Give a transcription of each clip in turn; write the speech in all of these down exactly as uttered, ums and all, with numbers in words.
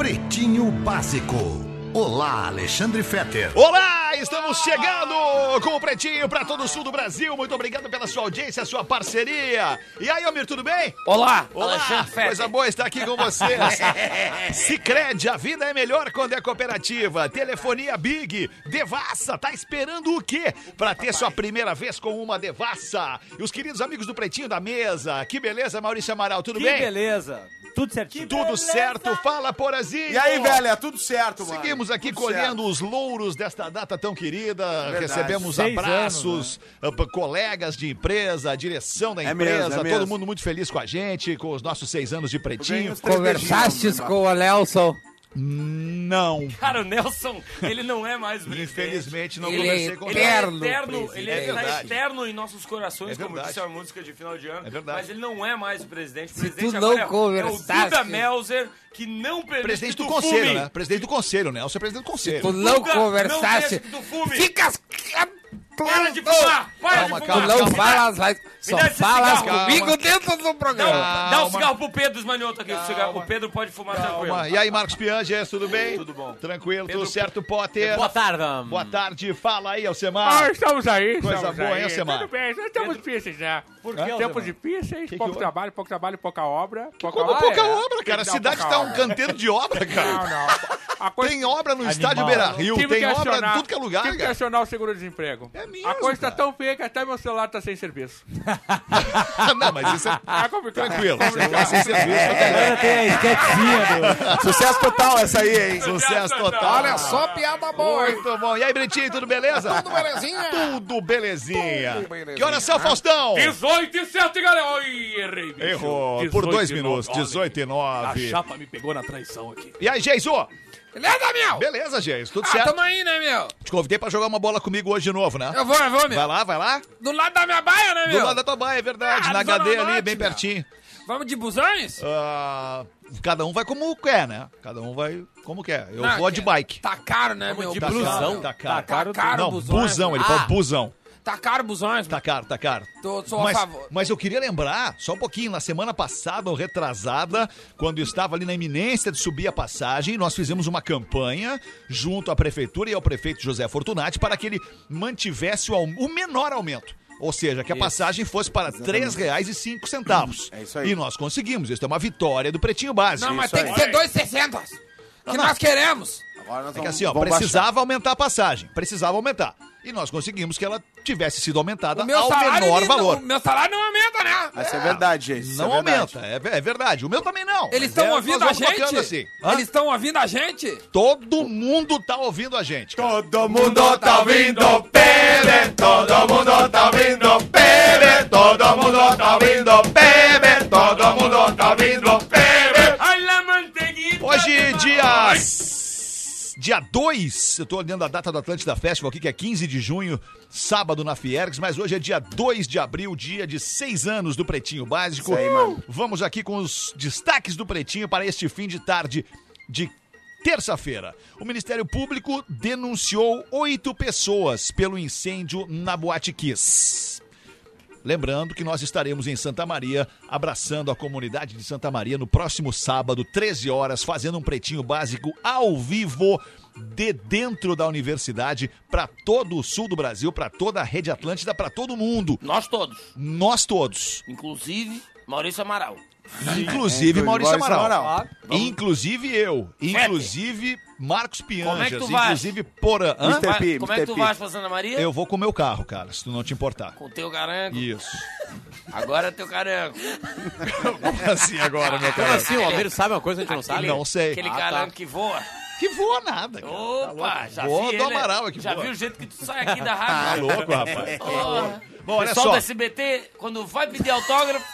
Pretinho Básico. Olá, Alexandre Fetter. Olá, estamos chegando com o Pretinho para todo o sul do Brasil. Muito obrigado pela sua audiência, sua parceria. E aí, Almir, tudo bem? Olá, Olá, Alexandre Fetter. Coisa boa estar aqui com vocês. Sicredi, a vida é melhor quando é cooperativa. Telefonia Big, Devassa, tá esperando o quê? Para ter sua primeira vez com uma Devassa. E os queridos amigos do Pretinho da mesa. Que beleza, Maurício Amaral, tudo que bem? Que beleza. Tudo certinho. Tudo beleza. Certo, fala, Porazinho. E aí, velho, tudo certo, mano. Seguimos aqui tudo colhendo certo. os louros desta data tão querida. Verdade. Recebemos Seis abraços, anos, né? colegas de empresa, a direção da É empresa, mesmo, é todo mesmo. mundo muito feliz com a gente, com os nossos seis anos de Pretinho. Conversastes com o Nelson? Não. Cara, o Nelson, ele não é mais presidente. Infelizmente não Ele conversei é com Ele ele. é Eterno eterno, ele presidente. é, É verdade. tá eterno em nossos corações, É como verdade. disse a música de final de ano. É verdade. Mas ele não é mais o presidente. O Se presidente tu agora não é- é o conversaste- Duda Melzer, que não permite Presidente que do tu conselho, fume. né? Presidente do conselho, né? Você é presidente do conselho. Tu não Duda, conversaste. não deixa que tu fume. Fica. Para de fumar! Para Calma, de Tu fumar! não calma. falas, vai. Só dá esse falas cigarro. comigo Calma. dentro do Dá, programa. um- dá um Calma. cigarro pro Pedro Esmanioto aqui. O, cigarro, o Pedro pode fumar tranquilo. Calma. E aí, Marcos Pianges, tudo bem? Tudo bom. Tranquilo, Pedro- tudo certo, Potter? Boa tarde. Boa tarde, fala aí, Alcemar. Ah, estamos aí, Coisa estamos boa, aí. hein, Alcemar? Tudo bem, nós estamos difíceis já. Por Hã? que, Tempos Alcemar? difíceis, que pouco houve? trabalho, pouco trabalho, pouca obra. Pouca Como obra. pouca É, obra, cara. A não, cidade pouca tá um obra. canteiro de obra, cara. Não, não. A coisa... Tem obra no estádio Animal. Beira-Rio, Tive tem que obra em acionar- tudo que é lugar, Tive que cara. acionar o seguro-desemprego. É mesmo, A coisa cara. tá tão feia que até meu celular tá sem serviço. Não, mas isso é Ah, complicado. tranquilo. Você vai sem serviço. Agora tem a esquetezinha do... Sucesso total essa aí, hein? Sucesso total. Olha só, piada boa. hein? Muito bom. E aí, Brentinho, tudo beleza? Tudo belezinha? Tudo belezinha. Tudo belezinha. Que horas são, Faustão? dezoito e sete, galera. Oi, errei, bicho. Errou. Por dezoito dois e minutos. nove. dezoito e A nove. chapa me pegou na traição aqui. E aí, Geiso? Beleza, meu? Beleza, Geiso. Tudo Ah, certo? tamo aí, né, meu? Te convidei pra jogar uma bola comigo hoje de novo, né? Eu vou, eu vou, meu. Vai lá, vai lá. Do lado da minha baia, né, Do meu? lado da tua baia, é verdade. Ah, Na do Zona H D ali, Norte, bem meu. pertinho. Vamos de busões? Ah, cada um vai como quer, né? Cada um vai como quer. Eu Não, vou de que- bike. Tá caro, né, meu? de Tá blusão. caro, tá caro. Tá caro. Tá caro, Não, busões. busão, ele Ah. falou busão. Tá caro busões, Tá meu. caro, tá caro. Tô, sou a Mas, favor. mas eu queria lembrar, só um pouquinho, na semana passada ou retrasada, quando eu estava ali na iminência de subir a passagem, nós fizemos uma campanha junto à prefeitura e ao prefeito José Fortunati para que ele mantivesse o, au- o menor aumento. Ou seja, que a passagem fosse para três reais e cinco centavos. É isso aí. E nós conseguimos. Isso é uma vitória do Pretinho Básico. Não, mas Isso tem aí. que ser dois e sessenta. Que nós queremos. Agora nós É que assim, ó, vamos precisava aumentar a passagem. Precisava aumentar. E nós conseguimos que ela tivesse sido aumentada O meu ao salário menor ele- valor. O meu salário não aumenta, né? baixar. Essa é verdade, gente. isso Não é verdade. aumenta, é, ve- é verdade. O meu também não. Eles Mas estão é, ouvindo nós a vamos gente? tocando assim. Hã? Eles estão ouvindo a gente? Todo mundo tá ouvindo a gente. cara. Todo mundo tá ouvindo Pepe, todo mundo tá ouvindo Pepe, todo mundo tá ouvindo Pepe, todo mundo tá ouvindo Pepe. Ai, la manteiguita. Hoje, dia... Dia dois, eu tô olhando a data do Atlântida Festival aqui, que é quinze de junho, sábado na Fiergs, mas hoje é dia dois de abril, dia de seis anos do Pretinho Básico. Isso aí, mano. Vamos aqui com os destaques do Pretinho para este fim de tarde de terça-feira. O Ministério Público denunciou oito pessoas pelo incêndio na Boate Kiss. Lembrando que nós estaremos em Santa Maria, abraçando a comunidade de Santa Maria no próximo sábado, treze horas, fazendo um Pretinho Básico ao vivo de dentro da universidade para todo o sul do Brasil, para toda a Rede Atlântida, para todo mundo. Nós todos, Nós todos. inclusive Maurício Amaral. Inclusive É, Maurício Maurício Amaral. Amaral. Inclusive eu. Inclusive Marcos Pianjas. Como é que tu vai? Inclusive Porã. Hã? mister Vai- P, como é que tu mister P. vais pra Santa Maria? Eu vou com o meu carro, cara, se tu não te importar. Com o teu carango. Isso. Agora é teu carango. Como assim agora, meu Como cara? assim? O Almir sabe uma coisa que a gente não sabe? Não sei. Aquele Ah, carango tá. que voa. Que voa nada, cara. Opa, já Voa vi do ele. Amaral aqui, Já voa. viu o jeito que tu sai aqui da Tá rádio? louco, rapaz. Porra. Bom, olha Pessoal só. do S B T, quando vai pedir autógrafo...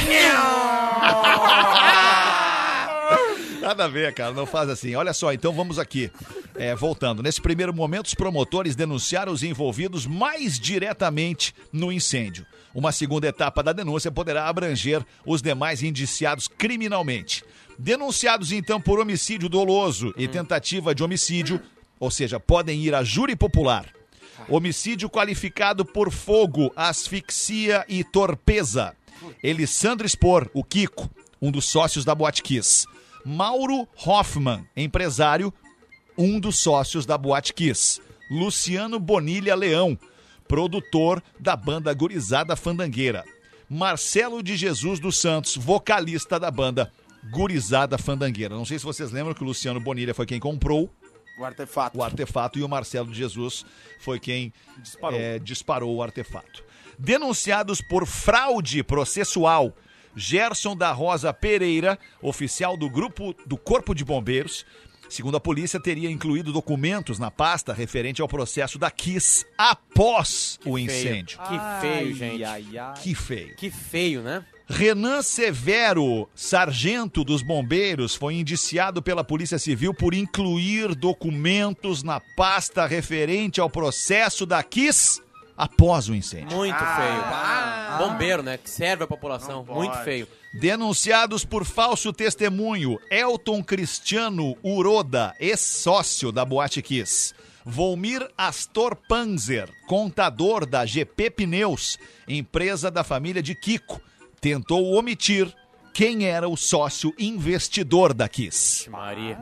Nada a ver, cara, não faz assim. Olha só, então vamos aqui. É, voltando. Nesse primeiro momento, os promotores denunciaram os envolvidos mais diretamente no incêndio. Uma segunda etapa da denúncia poderá abranger os demais indiciados criminalmente. Denunciados, então, por homicídio doloso e tentativa de homicídio, ou seja, podem ir a júri popular. Homicídio qualificado por fogo, asfixia e torpeza. Elissandro Spor, o Kiko, um dos sócios da Boate Kiss. Mauro Hoffman, empresário, um dos sócios da Boate Kiss. Luciano Bonilha Leão, produtor da banda Gurizada Fandangueira. Marcelo de Jesus dos Santos, vocalista da banda Gurizada Fandangueira. Não sei se vocês lembram que o Luciano Bonilha foi quem comprou O artefato. o artefato e o Marcelo de Jesus foi quem Disparou. é, disparou o artefato. Denunciados por fraude processual, Gerson da Rosa Pereira, oficial do grupo do Corpo de Bombeiros, segundo a polícia, teria incluído documentos na pasta referente ao processo da Kiss após o incêndio. Que feio, gente. Ai, ai. Que feio. Que feio, né? Renan Severo, sargento dos bombeiros, foi indiciado pela Polícia Civil por incluir documentos na pasta referente ao processo da Kiss após o incêndio. Muito feio. Bombeiro, né? Que serve à população. Não Muito pode. feio. Denunciados por falso testemunho, Elton Cristiano Uroda, ex-sócio da Boate Kiss. Volmir Astor Panzer, contador da G P Pneus, empresa da família de Kiko, tentou omitir quem era o sócio investidor da Kiss. Maria.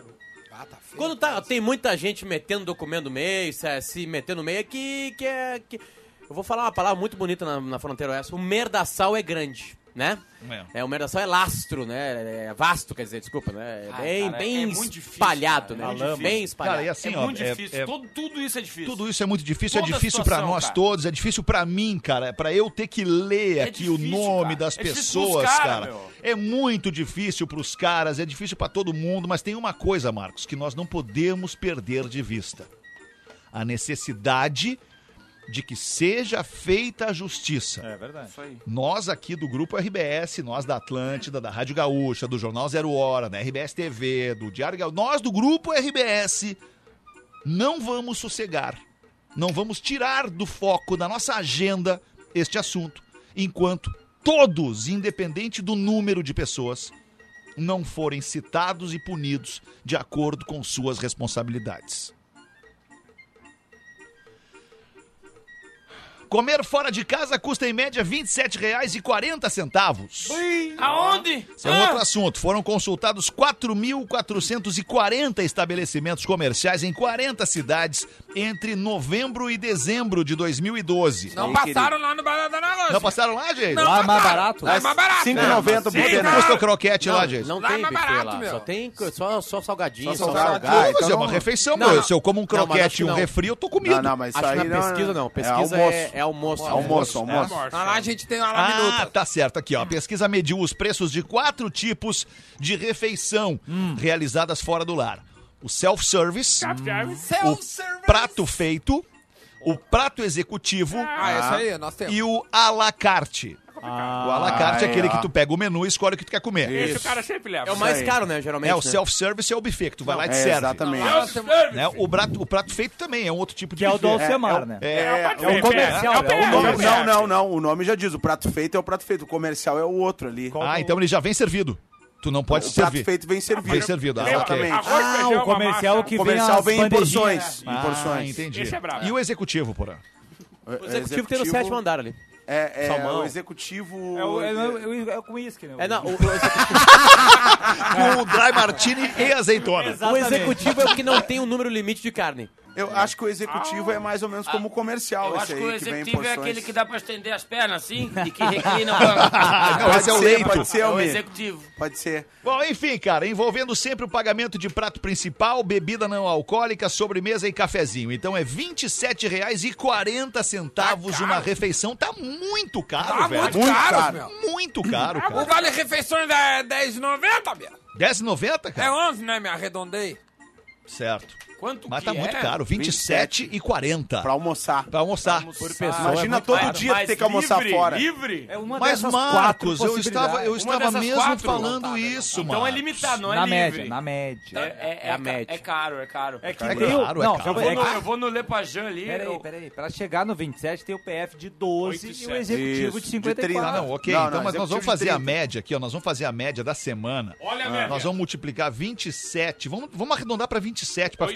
Quando tá, tem muita gente metendo documento no meio, se, se metendo no meio, é que, que é... Que... Eu vou falar uma palavra muito bonita na, na fronteira oeste. O merdaçal é grande, né? É. É, o merdaçal é lastro, né? É vasto, quer dizer, desculpa, né? É Ah, bem, cara, bem é muito difícil, espalhado, cara, né? é muito Bem difícil. espalhado. Cara, e assim, é ó, muito é- difícil. é- Todo- tudo isso é difícil. Tudo isso é muito difícil, Toda é difícil pra situação, nós cara. todos, é difícil pra mim, cara, é pra eu ter que ler É aqui o difícil, nome cara. das É difícil pessoas, pros cara, cara. meu. É muito difícil pros caras, é difícil pra todo mundo, mas tem uma coisa, Marcos, que nós não podemos perder de vista. A necessidade de que seja feita a justiça. É verdade. Isso aí. Nós aqui do Grupo R B S, nós da Atlântida, da Rádio Gaúcha, do Jornal Zero Hora, da R B S T V, do Diário Gaúcho, nós do Grupo R B S não vamos sossegar, não vamos tirar do foco da nossa agenda este assunto, enquanto todos, independente do número de pessoas, não forem citados e punidos de acordo com suas responsabilidades. Comer fora de casa custa em média vinte e sete reais e quarenta centavos. Aonde? Esse é um outro assunto. Foram consultados quatro mil quatrocentos e quarenta estabelecimentos comerciais em quarenta cidades entre novembro e dezembro de dois mil e doze. Não Aí, passaram lá no Bar da Negócio. Não passaram lá, gente? Não Lá é mais passaram. barato? Lá é mais barato. cinco e noventa por Sim, Quanto pedaço. custa o croquete lá, gente? Não Lá é tem mais buffet barato, lá, meu. só tem co- só, só salgadinho, Só só salgado. salgadinho. Ah, Mas então é uma não- refeição, Não, meu. não. Se eu como um Não, mas acho croquete que e um não. refri, eu tô comido. Não, não, mas isso Acho que aí na pesquisa não, pesquisa é almoço. é, é almoço. É almoço, almoço. Lá, lá a gente tem lá na Ah, minuta. tá certo. Aqui, ó. A pesquisa mediu os preços de quatro tipos de refeição realizadas fora do lar. O self-service, o prato feito, o prato executivo Ah, esse aí, nós temos. e o à la carte. O à la carte é Aí, aquele ó. que tu pega o menu e escolhe o que tu quer comer. Esse o cara sempre leva. É o mais aí. caro, né, geralmente. É, o né? self-service é o buffet, que tu vai lá e te É, serve. exatamente. Nós temos- Né? O, prato, o prato feito também é um outro tipo de Que é o do buffet. Alcemar, é, né? É, É, pode é ver, o comercial, é o é o P F, Não, é o P F. não, não, não. O nome já diz. O prato feito é o prato feito. O comercial é o outro ali. Ah, então ele já vem servido. Tu não pode o prato servir. feito vem servido. Vem servido. Ah, Exatamente. ok. Arroz, Ah, feijão, o uma comercial massa. que O comercial vem vem as em bandejinhas. porções. Em Ah, porções. entendi. Esse é brabo. E o executivo, porra? O executivo tem no sétimo andar ali. É, é Salmão. o executivo... É, o, é, o- é, o com uísque, né? É, não, o, o executivo, Com o dry martini e azeitona. o Exatamente. executivo é o que não tem um número limite de carne. Eu acho que o executivo é mais ou menos como o comercial, Eu esse acho aí, que o que vem em executivo é porções. aquele que dá pra estender as pernas assim e que reclina o banco. Não, Pode esse é o ser, leito. pode ser, É o Almir. executivo. Pode ser. Bom, enfim, cara, envolvendo sempre o pagamento de prato principal, bebida não alcoólica, sobremesa e cafezinho. Então é vinte e sete reais e quarenta centavos uma refeição. Tá muito caro, Tá velho. muito Muito caro, caro. meu. Muito caro, O cara. Vale Refeições é dez reais e noventa, meu. dez reais e noventa, É cara? onze, né, me arredondei. Certo. Quanto Mas que tá é? muito caro, vinte e sete e quarenta. Pra almoçar. Pra almoçar. Por pessoa. Imagina é muito todo caro. dia tu ter que almoçar livre, fora. livre? É uma Mas, dessas Marcos, quatro eu estava, possibilidades. eu Uma estava dessas mesmo quatro? falando isso, mano. Então é limitado, não é Na livre. média, na média. É, é, É a ca- média. É caro, é caro. É que É tem o- caro, é não, caro. Eu vou, é no, que- eu vou no Lepajan ali. Peraí, eu- peraí. Pra chegar no vinte e sete tem o P F de doze e o executivo Isso, de de cinquenta e trinta. Ah, quatro. não, ok. Não, então, não, mas nós executivo vamos de fazer a trinta. média aqui, ó. Nós vamos fazer a média da semana. Olha a média. Nós vamos multiplicar vinte e sete. Vamos, vamos arredondar pra vinte e sete pra ficar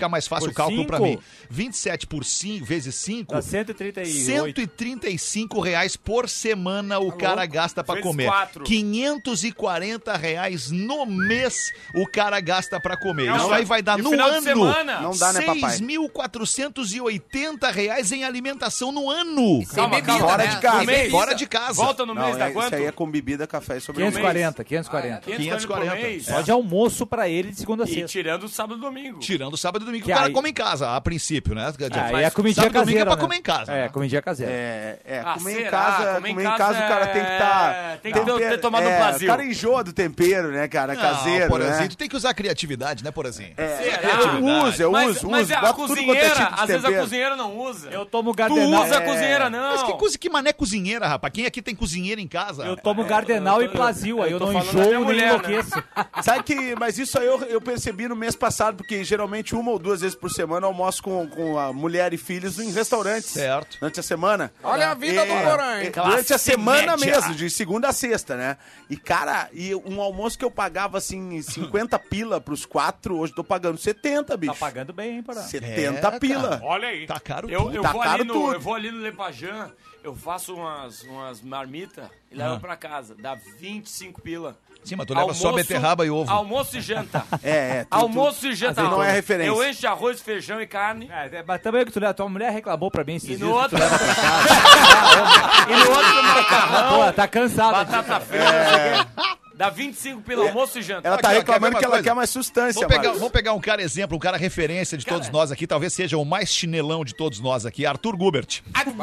mais fácil Por o cálculo pra cinco? mim. vinte e sete por cinco, vezes cinco, Dá cento e trinta e oito. cento e trinta e cinco reais por semana o cara gasta pra Vezes comer. quatro. quinhentos e quarenta reais no mês o cara gasta pra comer. Não, Isso aí vai dar e no final de ano semana? Não dá, né, papai? seis mil quatrocentos e oitenta reais em alimentação no ano. Calma, calma. Fora de casa. No mês. Fora de casa. Volta no mês, Não, dá é, quanto? isso aí é com bebida, café e sobremesa. quinhentos e quarenta, quinhentos e quarenta. quinhentos e quarenta. por mês. Só de almoço pra ele de segunda a E sexta. tirando o sábado e domingo. Tirando sábado e domingo, Que o cara aí- come em casa, a princípio, né? Ah, e a comidinha sábado e domingo é caseira, pra né? comer em casa. É, né? comidinha caseira. É, é Ah, comer, em será? casa, Comer em comer em casa casa, o cara tem que estar... é- tem que ter- ter tomado um é, Brasil. O cara enjoa do tempero, né, cara? Caseiro, Não, Porazinho, né? tu tem que usar a criatividade, né, Porazinho? É, Será? eu uso, eu mas, uso, mas uso. a Bota tudo quanto é cozinheira, tipo de às vezes a tempero. cozinheira não usa. Eu tomo Tu gardenal. usa a É. cozinheira, não. Mas que, coisa, que mané cozinheira, rapaz? Quem aqui tem cozinheira em casa? Eu tomo gardenal eu e tô- plazil, aí eu eu tô não falando da enjoo minha nem mulher, enlouqueço. Sabe que, mas isso aí eu, eu percebi no mês passado, porque geralmente uma ou duas vezes por semana eu almoço com, com a mulher e filhos em restaurantes. Certo. Durante a semana. Olha a vida do Porã, hein? Durante a Classe semana média. mesmo, de segunda a sexta, né? E, cara, e um almoço que eu pagava, assim, cinquenta pila pros quatro, hoje tô pagando setenta, bicho. Tá pagando bem, hein, Porã? setenta É, pila. cara. Olha aí. Tá caro Eu, tudo. eu, Tá vou caro ali no, tudo. eu vou ali no Lepajan, eu faço umas, umas marmitas e levo Ah. pra casa. Dá vinte e cinco pila. Sim, mas tu leva só beterraba e ovo. Almoço e janta. É, é. tu- Almoço e janta. Não é referência. Eu encho de arroz, feijão e carne. É, é, mas também que tu leva, tua mulher reclamou pra mim esses E dias. no que outro... tu leva pra casa. e no outro macarrão, Pô, tá cansado. batata frita. Dá vinte e cinco pila, almoço e janta. Ela tá Aqui, ó, reclamando quer ver que uma ela coisa? quer mais sustância, Vou pegar, Marcos. vou pegar um cara exemplo, um cara referência de todos nós aqui, talvez seja o mais chinelão de todos nós aqui, Arthur Gubert.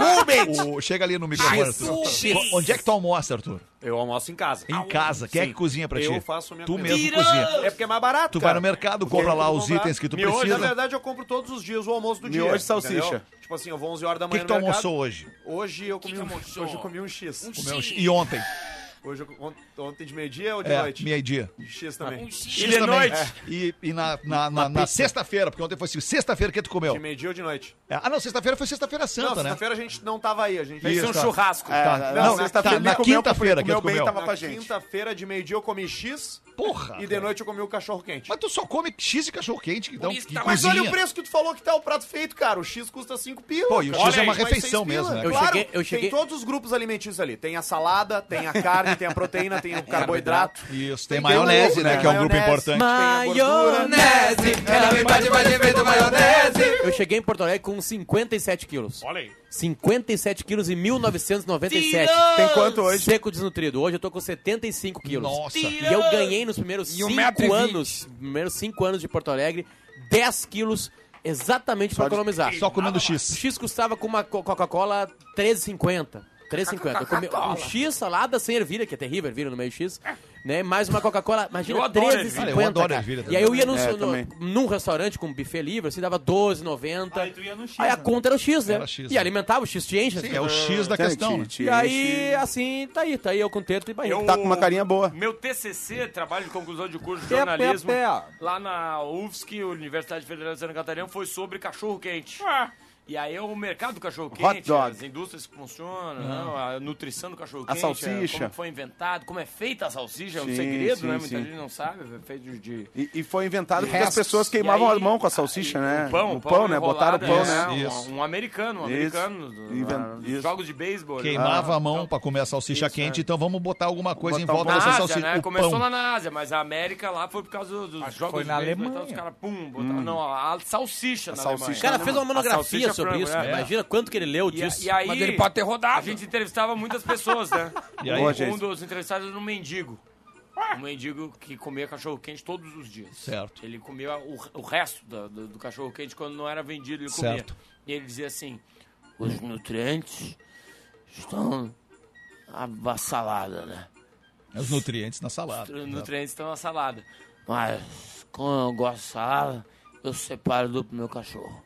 O, chega ali no microfone, Arthur. Onde é que tu almoça, Arthur? Eu almoço em casa. Em casa. Quem é que cozinha pra ti? Eu faço a minha Tu comida. mesmo cozinha. É porque é mais barato, Tu cara. vai no mercado, compra lá os comprar. itens que tu Miojo, precisa. Na verdade, eu compro todos os dias o almoço do dia. Miojo e salsicha. entendeu? Tipo assim, eu vou onze horas da O que, manhã que tu no mercado. almoçou hoje? Hoje eu comi, um, hoje eu comi um X. Comeu- E ontem? Hoje eu, ont- ontem de meio-dia ou de É, noite? meio-dia. X também. E X de também. noite? É. E, e na, na, na, na sexta-feira, porque ontem foi assim, sexta-feira que tu comeu? De meio-dia ou de noite? É, Ah, não, sexta-feira foi sexta-feira Não, santa, né? sexta-feira a gente não tava aí. A gente Fez Isso, um tá. churrasco. É, Tá. não, Não, sexta-feira tá, ele na comeu, quinta-feira que comeu tu bem, comeu. tava Na com a gente. quinta-feira de meio-dia eu comi X Porra! e de noite eu comi o cachorro quente. Mas tu só come X e cachorro-quente, então que Mas cozinha. olha o preço que tu falou que tá o prato feito, cara. O X custa cinco pila. Pô, e o X Olha é uma aí, mais refeição seis pila. mesmo, né? Eu Claro, cheguei- eu cheguei- tem todos os grupos alimentícios ali. Tem a salada, tem a carne, tem a proteína, tem o carboidrato. Isso, tem Tem maionese, ovo, né? né? Que é um grupo Maionese. importante. Maionese, ela me bate, bate, feito maionese. Eu cheguei em Porto Alegre com cinquenta e sete quilos. Olha aí. cinquenta e sete quilos em mil novecentos e noventa e sete. Tem quanto hoje? Seco desnutrido. Hoje eu tô com setenta e cinco quilos. Nossa. E eu ganhei nos primeiros E um metro e cinco vinte. anos, primeiros cinco anos de Porto Alegre, dez quilos exatamente pra economizar. Só comendo O X. X custava com uma co- Coca-Cola treze e cinquenta. treze e cinquenta. Eu comi um X, salada sem ervilha, que é terrível, ervilha no meio X. Né? Mais uma Coca-Cola, Eu imagina, adoro treze e ervilha. cinquenta. Eu adoro cara. ervilha E também. aí eu ia num, É, no- também. num restaurante com buffet livre, assim, dava doze e noventa. Aí tu ia no X, Aí a né? conta era o X, né? Era X, e né? alimentava o X te enche. Sim, assim. é o X da questão, né? E aí, assim, tá aí, tá aí eu com teto e barriga. Eu- Tá com uma carinha boa. Meu T C C, trabalho de conclusão de curso de Pé, jornalismo, pé, pé. lá na U F S C, Universidade Federal de Santa Catarina, foi sobre cachorro-quente. E aí o mercado do Hot cachorro-quente, dog. as indústrias que funcionam, não, a nutrição do cachorro-quente, A salsicha. como foi inventado, como é feita a salsicha, é um Sim, segredo, sim, né? Muita sim. gente não sabe, é feito de... E, e foi inventado porque Restos. as pessoas queimavam E aí, a mão com a salsicha, aí, né? O pão, no pão, né? Botaram o pão, enrolado, né? é, Isso. Um, um americano, um Isso. americano. do- Inven- ah, isso. Jogos de beisebol. Queimava ah, a mão então- pra comer a salsicha Isso, quente, é. então vamos botar alguma coisa em Botar um volta Na dessa Ásia, salsicha. né? O Começou pão. lá na Ásia, mas a América lá foi por causa do- dos jogos foi de na beisebol, Alemanha. Então os caras, pum, botaram, não, a salsicha na salsicha. Alemanha. O cara fez uma A monografia salsicha sobre frango, isso. é. cara. Imagina quanto que ele leu E, disso. e aí, Mas ele pode ter rodado. a gente entrevistava muitas pessoas, né? E aí? Boa, um gente. dos entrevistados era um mendigo. Um mendigo que comia cachorro-quente todos os dias. Certo. Ele comia o, o resto do, do, do cachorro-quente, quando não era vendido, ele comia. Certo. E ele dizia assim, os nutrientes estão avassalada, né? Os nutrientes na salada. Os nutrientes estão na salada. Mas, como eu gosto de salada, eu separo do meu cachorro.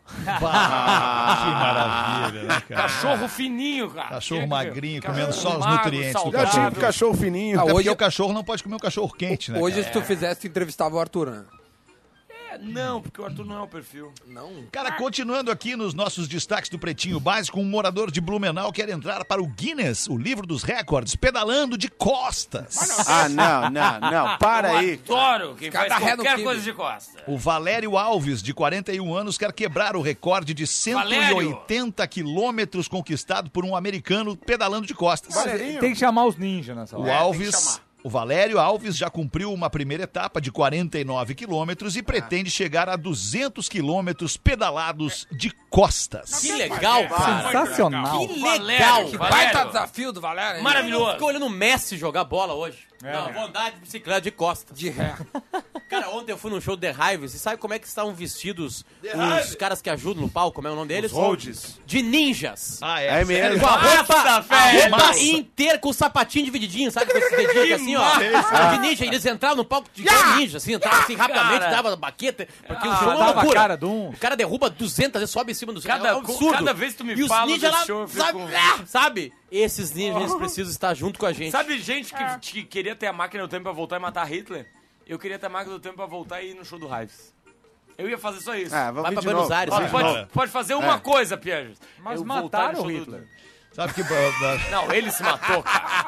Bah, que maravilha, né, cara? Cachorro fininho, cara. Cachorro Que- magrinho, cachorro comendo só os magro, nutrientes do Já saudável. tive cachorro fininho. Ah, Até hoje- porque o cachorro não pode comer um cachorro quente, né? Hoje, cara? se tu fizesse, tu entrevistava o Arthur, né? É, Não, porque o Arthur não é o perfil. Não. Cara, continuando aqui nos nossos destaques do Pretinho Básico, um morador de Blumenau quer entrar para o Guinness, o livro dos recordes, pedalando de costas. Ah, não, não, não, para aí. Adoro quem faz Cada ré no qualquer kibe. coisa de costa. O Valério Alves, de quarenta e um anos, quer quebrar o recorde de cento e oitenta quilômetros conquistado por um americano pedalando de costas. Tem que chamar os ninjas nessa O hora. Alves, o Valério Alves já cumpriu uma primeira etapa de quarenta e nove quilômetros e pretende chegar a duzentos quilômetros pedalados de costas. Que legal, cara. Sensacional. Que legal. Que Valério. baita desafio do Valério. hein? Maravilhoso. Ficou olhando o Messi jogar bola hoje. Não, vou andar de bicicleta de costas. De ré. Cara, ontem eu fui num show The Hives e sabe como é que estavam vestidos os Hive. caras que ajudam no palco? Como é o nome deles? Holds. De ninjas. Ah, É mesmo. Com a roupa, a velho. roupa Massa. inteira com o sapatinho divididinho, sabe? Com esse dedinho aqui assim, ó. De ninja. Eles entravam no palco de ninja, assim, entravam assim rapidamente, Cara. dava baqueta, porque o Ah, show é uma dava a loucura. cara de um. O cara derruba duzentas vezes, sobe em cima do Cada- é um absurdo. cada vez que tu me e os fala ninjas desse lá, show, eu fico- sabe? Ah, sabe? Esses ninjas, eles precisam estar junto com a gente. Sabe gente que, que queria ter a máquina do tempo pra voltar e matar Hitler? Eu queria ter a máquina do tempo pra voltar e ir no show do Hives. Eu ia fazer só isso. Ah, vamos Vai vir pra de Buenos novo. Aires, Pode, né? pode, pode fazer uma coisa, Piaget. Mas Eu voltar mataram no o show Hitler. Do... Sabe que... Não, ele se matou,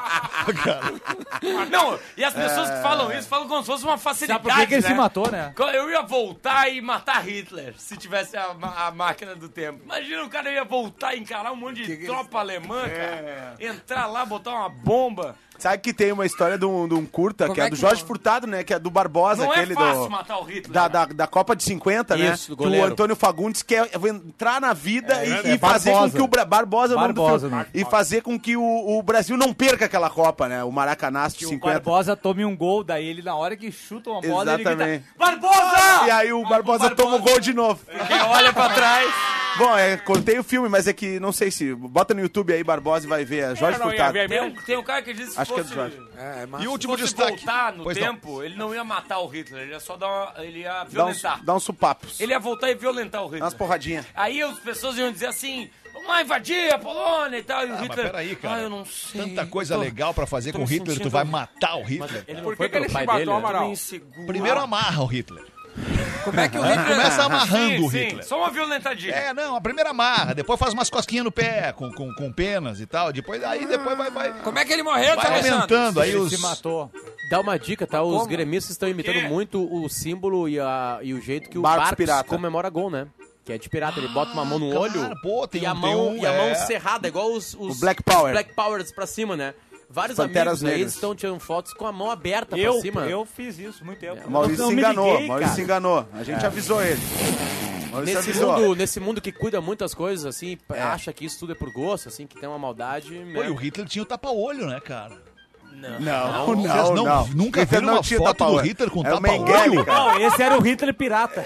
cara. Não, e as pessoas que falam isso falam como se fosse uma facilidade, Sabe por que, que ele né? se matou, né? Eu ia voltar e matar Hitler se tivesse a, ma- a máquina do tempo. Imagina o cara ia voltar e encarar um monte de tropa alemã, cara. Entrar lá, botar uma bomba. Sabe que tem uma história de um, de um curta, Como que é, é do que- Jorge Furtado, né? Que é do Barbosa, Não é aquele fácil do... matar o Hitler. Da, né? da, da Copa de cinquenta, né? Isso, do que o goleiro. Antônio Fagundes quer entrar na vida e, é e fazer Barbosa. com que o Bra- Barbosa, é o nome do Barbosa, filme. né? E fazer com que o, o Brasil não perca aquela Copa, né? O Maracanaço de Que o cinquenta. Barbosa tome um gol, daí ele, na hora que chuta uma bola, ele Exatamente. grita... Barbosa! E aí o Barbosa toma o gol de novo. Quem olha pra trás... Bom, é, cortei o filme, mas é que não sei se. Bota no YouTube aí, Barbosa, e vai ver. É Jorge Eu não ia Furtado. ver Tem mesmo. um, tem um cara que disse que Acho que é do fosse, Jorge. É, mas... E o se último fosse destaque. voltar no Pois não. tempo, ele não ia matar o Hitler, ele ia só dar uma, ele ia Dá violentar. uns, dá uns supapos. Ele ia voltar e violentar o Hitler. Dá umas porradinhas. Aí as pessoas iam dizer assim, vamos lá invadir a Polônia e tal, e o Ah, mas Hitler... peraí, cara. Ah, eu não sei. Tanta coisa tô- legal pra fazer tô com o me Hitler, tu sentindo- vai matar o Hitler. Ele não Por foi que, que pelo ele se pai matou, dele, né? Amaral? inseguro. Primeiro amarra o Hitler. Como é que o Hitler... Começa amarrando sim, o sim, Hitler. só uma violentadinha. É, não, a primeira amarra, depois faz umas cosquinhas no pé, com, com, com penas e tal, depois aí depois vai, vai, Como é que ele morreu, tá, vai Alexandre? aumentando aí Ele os... se matou. Dá uma dica, tá? Os Como? gremistas estão imitando quê? muito o símbolo e, a, e o jeito que o Barcos Barcos pirata. comemora gol, né? Que é de pirata, ele bota uma mão no olho claro, pô, tem e, a um- mão, tem um, e a mão é. cerrada, igual os, os O Black Power. os Black Powers pra cima, né? Vários Panteras amigos aí Negras. estão tirando fotos com a mão aberta Eu, pra cima. eu fiz isso muito tempo. O Maurício Eu se me enganou. liguei, Maurício cara. se enganou. A gente avisou ele. Maurício Nesse avisou. mundo, nesse mundo que cuida muitas coisas, assim, acha que isso tudo é por gosto, assim, que tem uma maldade. Pô, né? e o Hitler tinha o tapa-olho, né, cara? Não, não, Vocês não- não. nunca Hitler viram não uma tinha foto do tapa-olho. Hitler com É o tapa-olho? Mengele, cara. Não, esse era o Hitler pirata.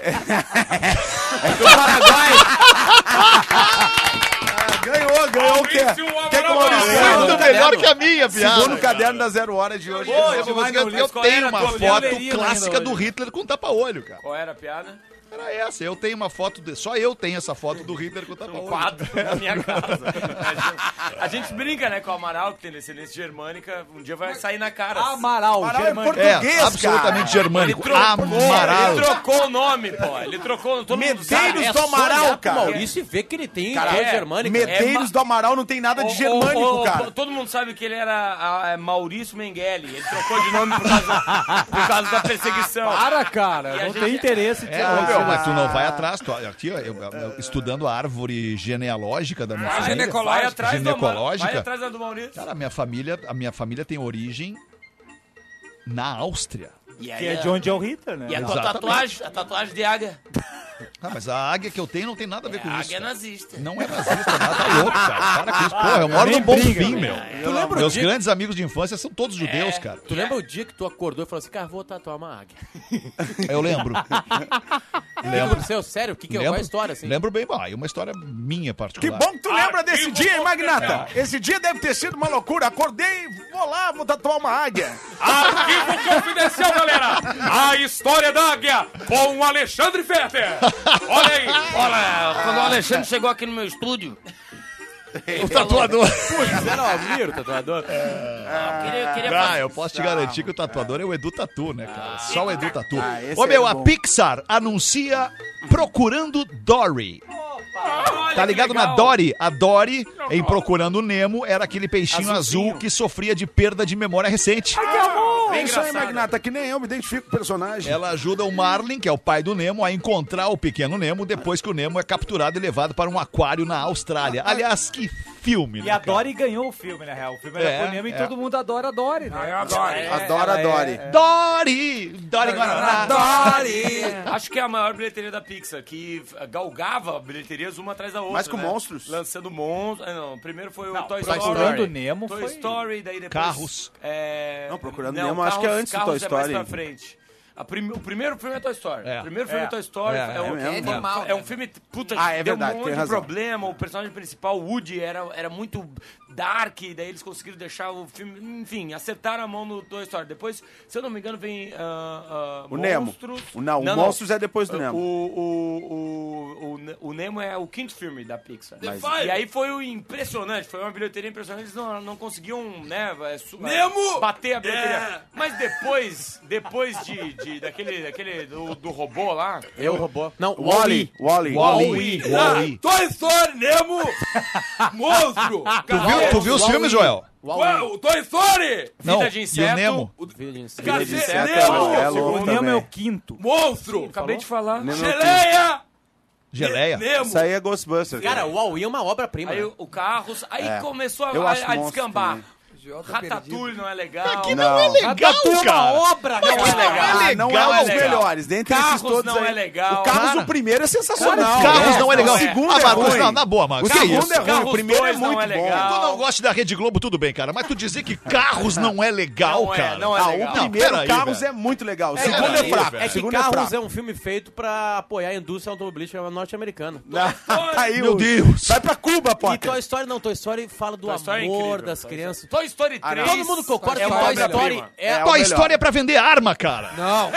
Ganhou, ganhou o quê? Maurício O que que o Maurício Amaral. ganhou? Muito melhor que a minha, piada. Segundo caderno da Zero Hora de hoje. Pô, Eu- eu, mas não li, eu qual tenho era uma a tua foto leria clássica ainda do hoje. Hitler com tapa-olho, cara. Qual era a piada? Era essa, eu tenho uma foto, de... só eu tenho essa foto do Hitler com Um tapa-olho. quadro na minha casa. A gente, a gente brinca, né, com o Amaral, que tem descendência germânica, um dia vai sair na cara. Amaral, Amaral é germânico. É, português, absolutamente cara. germânico. Ele trocou, Amaral. ele trocou o nome, pô. Ele trocou, todo mundo sabe. Medeiros É do só Amaral, olhar pro cara. Maurício e ver que ele tem Cara, voz é. germânica. Medeiros É ma- do Amaral não tem nada de Ô, germânico, ô, ô, cara. Todo mundo sabe que ele era a- a Maurício Mengele. Ele trocou de nome por causa, por causa da perseguição. Para, cara. E a Não gente- tem interesse de É, ô, meu, mas tu não vai atrás. Tu, aqui, ó, eu, eu- estudando a árvore genealógica da minha Ah, família. ginecológica. Vai atrás do Amaral. ginecológica. Vai atrás da do Maurício. Cara, a minha família, a minha família tem origem na Áustria. E Que é de onde é o Hitler, né? E a tua Exatamente. tatuagem, a tatuagem de águia. Ah, mas a águia que eu tenho não tem nada a ver É, com a isso. águia é cara. nazista. Não é nazista, nada tá louco, cara. Para com isso. Porra, eu moro nem no Bom briga, Fim, meu. meu. Tu lembra o Meus dia- grandes amigos de infância são todos judeus, cara. Tu lembra o dia que tu acordou e falou assim, cara, vou tatuar uma águia? Eu lembro. Lembro. lembro. Seu, sério, o que, que é Lembro, uma história assim? Lembro bem, ah, é uma história minha Que particular. bom que tu lembra desse Arquivo dia, hein, Magnata? confidencial. Esse dia deve ter sido uma loucura. Acordei, vou lá, vou tatuar uma águia. Arquivo confidencial, galera. A história da águia com o Alexandre Fetter. Olha aí. Olha, quando o Alexandre chegou aqui no meu estúdio, O tatuador. Putz, era o Almir, o tatuador. Eu queria, eu queria Ah, fazer- eu posso te garantir que o tatuador é o Edu Tatu, né, cara? Só o Edu Tatu. Ah, esse Ô, meu, é a bom. Pixar anuncia Procurando Dory. Olha Tá que ligado na legal. Dory? A Dory, em Procurando Nemo, era aquele peixinho Azulzinho. azul que sofria de perda de memória recente. Bem É isso aí, engraçado. Magnata, que nem eu me identifico com o personagem. Ela ajuda o Marlin, que é o pai do Nemo, a encontrar o pequeno Nemo depois que o Nemo é capturado e levado para um aquário na Austrália. Aliás, que filme, E né, a cara? Dory ganhou o filme, na real. O filme era É, pro Nemo e é. todo mundo adora a Dory, né? Eu adoro. É, Adoro a ela Dory. é- Dory! Dory Guaraná. Dory! Acho que é a maior bilheteria da Pixar, que eh, galgava bilheterias uma atrás da outra. Mas com né? monstros? Lançando monstros. Ah, não, primeiro foi o Não, Toy Toy Story. Procurando Nemo Toy foi... Story, daí depois. Carros. É... Não, Procurando Nemo, acho que é antes do Carros Toy é mais Story. pra frente. A prim- O primeiro filme é Toy Story. É. O primeiro filme é, É. Toy Story. É, É, é um, mesmo, é, é. animal, é um filme, puta, Ah, é deu verdade, um tem monte de razão. problema. O personagem principal, o Woody, era, era muito dark. Daí eles conseguiram deixar o filme... Enfim, acertaram a mão no Toy Story. Depois, se eu não me engano, vem ah, ah, O Nemo. Monstros. O, não, o Monstros é depois do O, Nemo. o, o, o, o Nemo é o quinto filme da Pixar. Mas- E aí foi o impressionante, foi uma bilheteria impressionante, eles não, não conseguiam, né, é, su- Nemo! bater a bilheteria. É. Mas depois, depois de, de daquele, daquele do, do robô lá, Eu, robô. Não, o Wall-E. Wall-E. Wall-E. Wall-E. Toy Story, Nemo! Monstro! Tu viu, tu viu os filmes, Joel? Qual? O Toy Story! Não, Vida de e o Inseto. Nemo? Vida de inseto. Cadê? de inseto Nemo! é louco O Nemo também. é o quinto. Monstro! acabei de falar. Nemo- Geleia! Geleia? Nemo! Isso aí é Ghostbusters. Cara, o Wall-E é uma obra-prima. Aí né? o, o Carros, aí É. começou a, Eu a, acho a monstro descambar. também. Ratatouille não é legal. Que Não. não é legal, cara. obra, Não é legal. Ah, não legal, é um dos legal. melhores. Dentre esses Carros todos não aí. é legal. O Carros, Cara. o primeiro é sensacional. Carros É, não é legal. O segundo Ah, é Marcos, ruim. não, na boa, Marcos. O Que segundo isso? é ruim, Carros o primeiro é dois não muito é bom. legal. Tu não gosta da Rede Globo, tudo bem, cara. Mas tu dizer que Carros não é legal, Não é, cara. não é Ah, legal. o Não, primeiro peraí, Carros velho. é muito legal. O É, segundo peraí, é fraco. É O que segundo é Carros fraco. é um filme feito pra apoiar a indústria automobilística norte-americana. Aí, Meu o- Deus. Vai pra Cuba, E Potter. Toy Story não, Toy Story fala do Toy Story é amor incrível, das Toy crianças. Story. Toy Story três. Todo mundo concorda é que uma Toy obra-prima. Story é... É o Tua melhor. história é pra vender arma, cara. Não.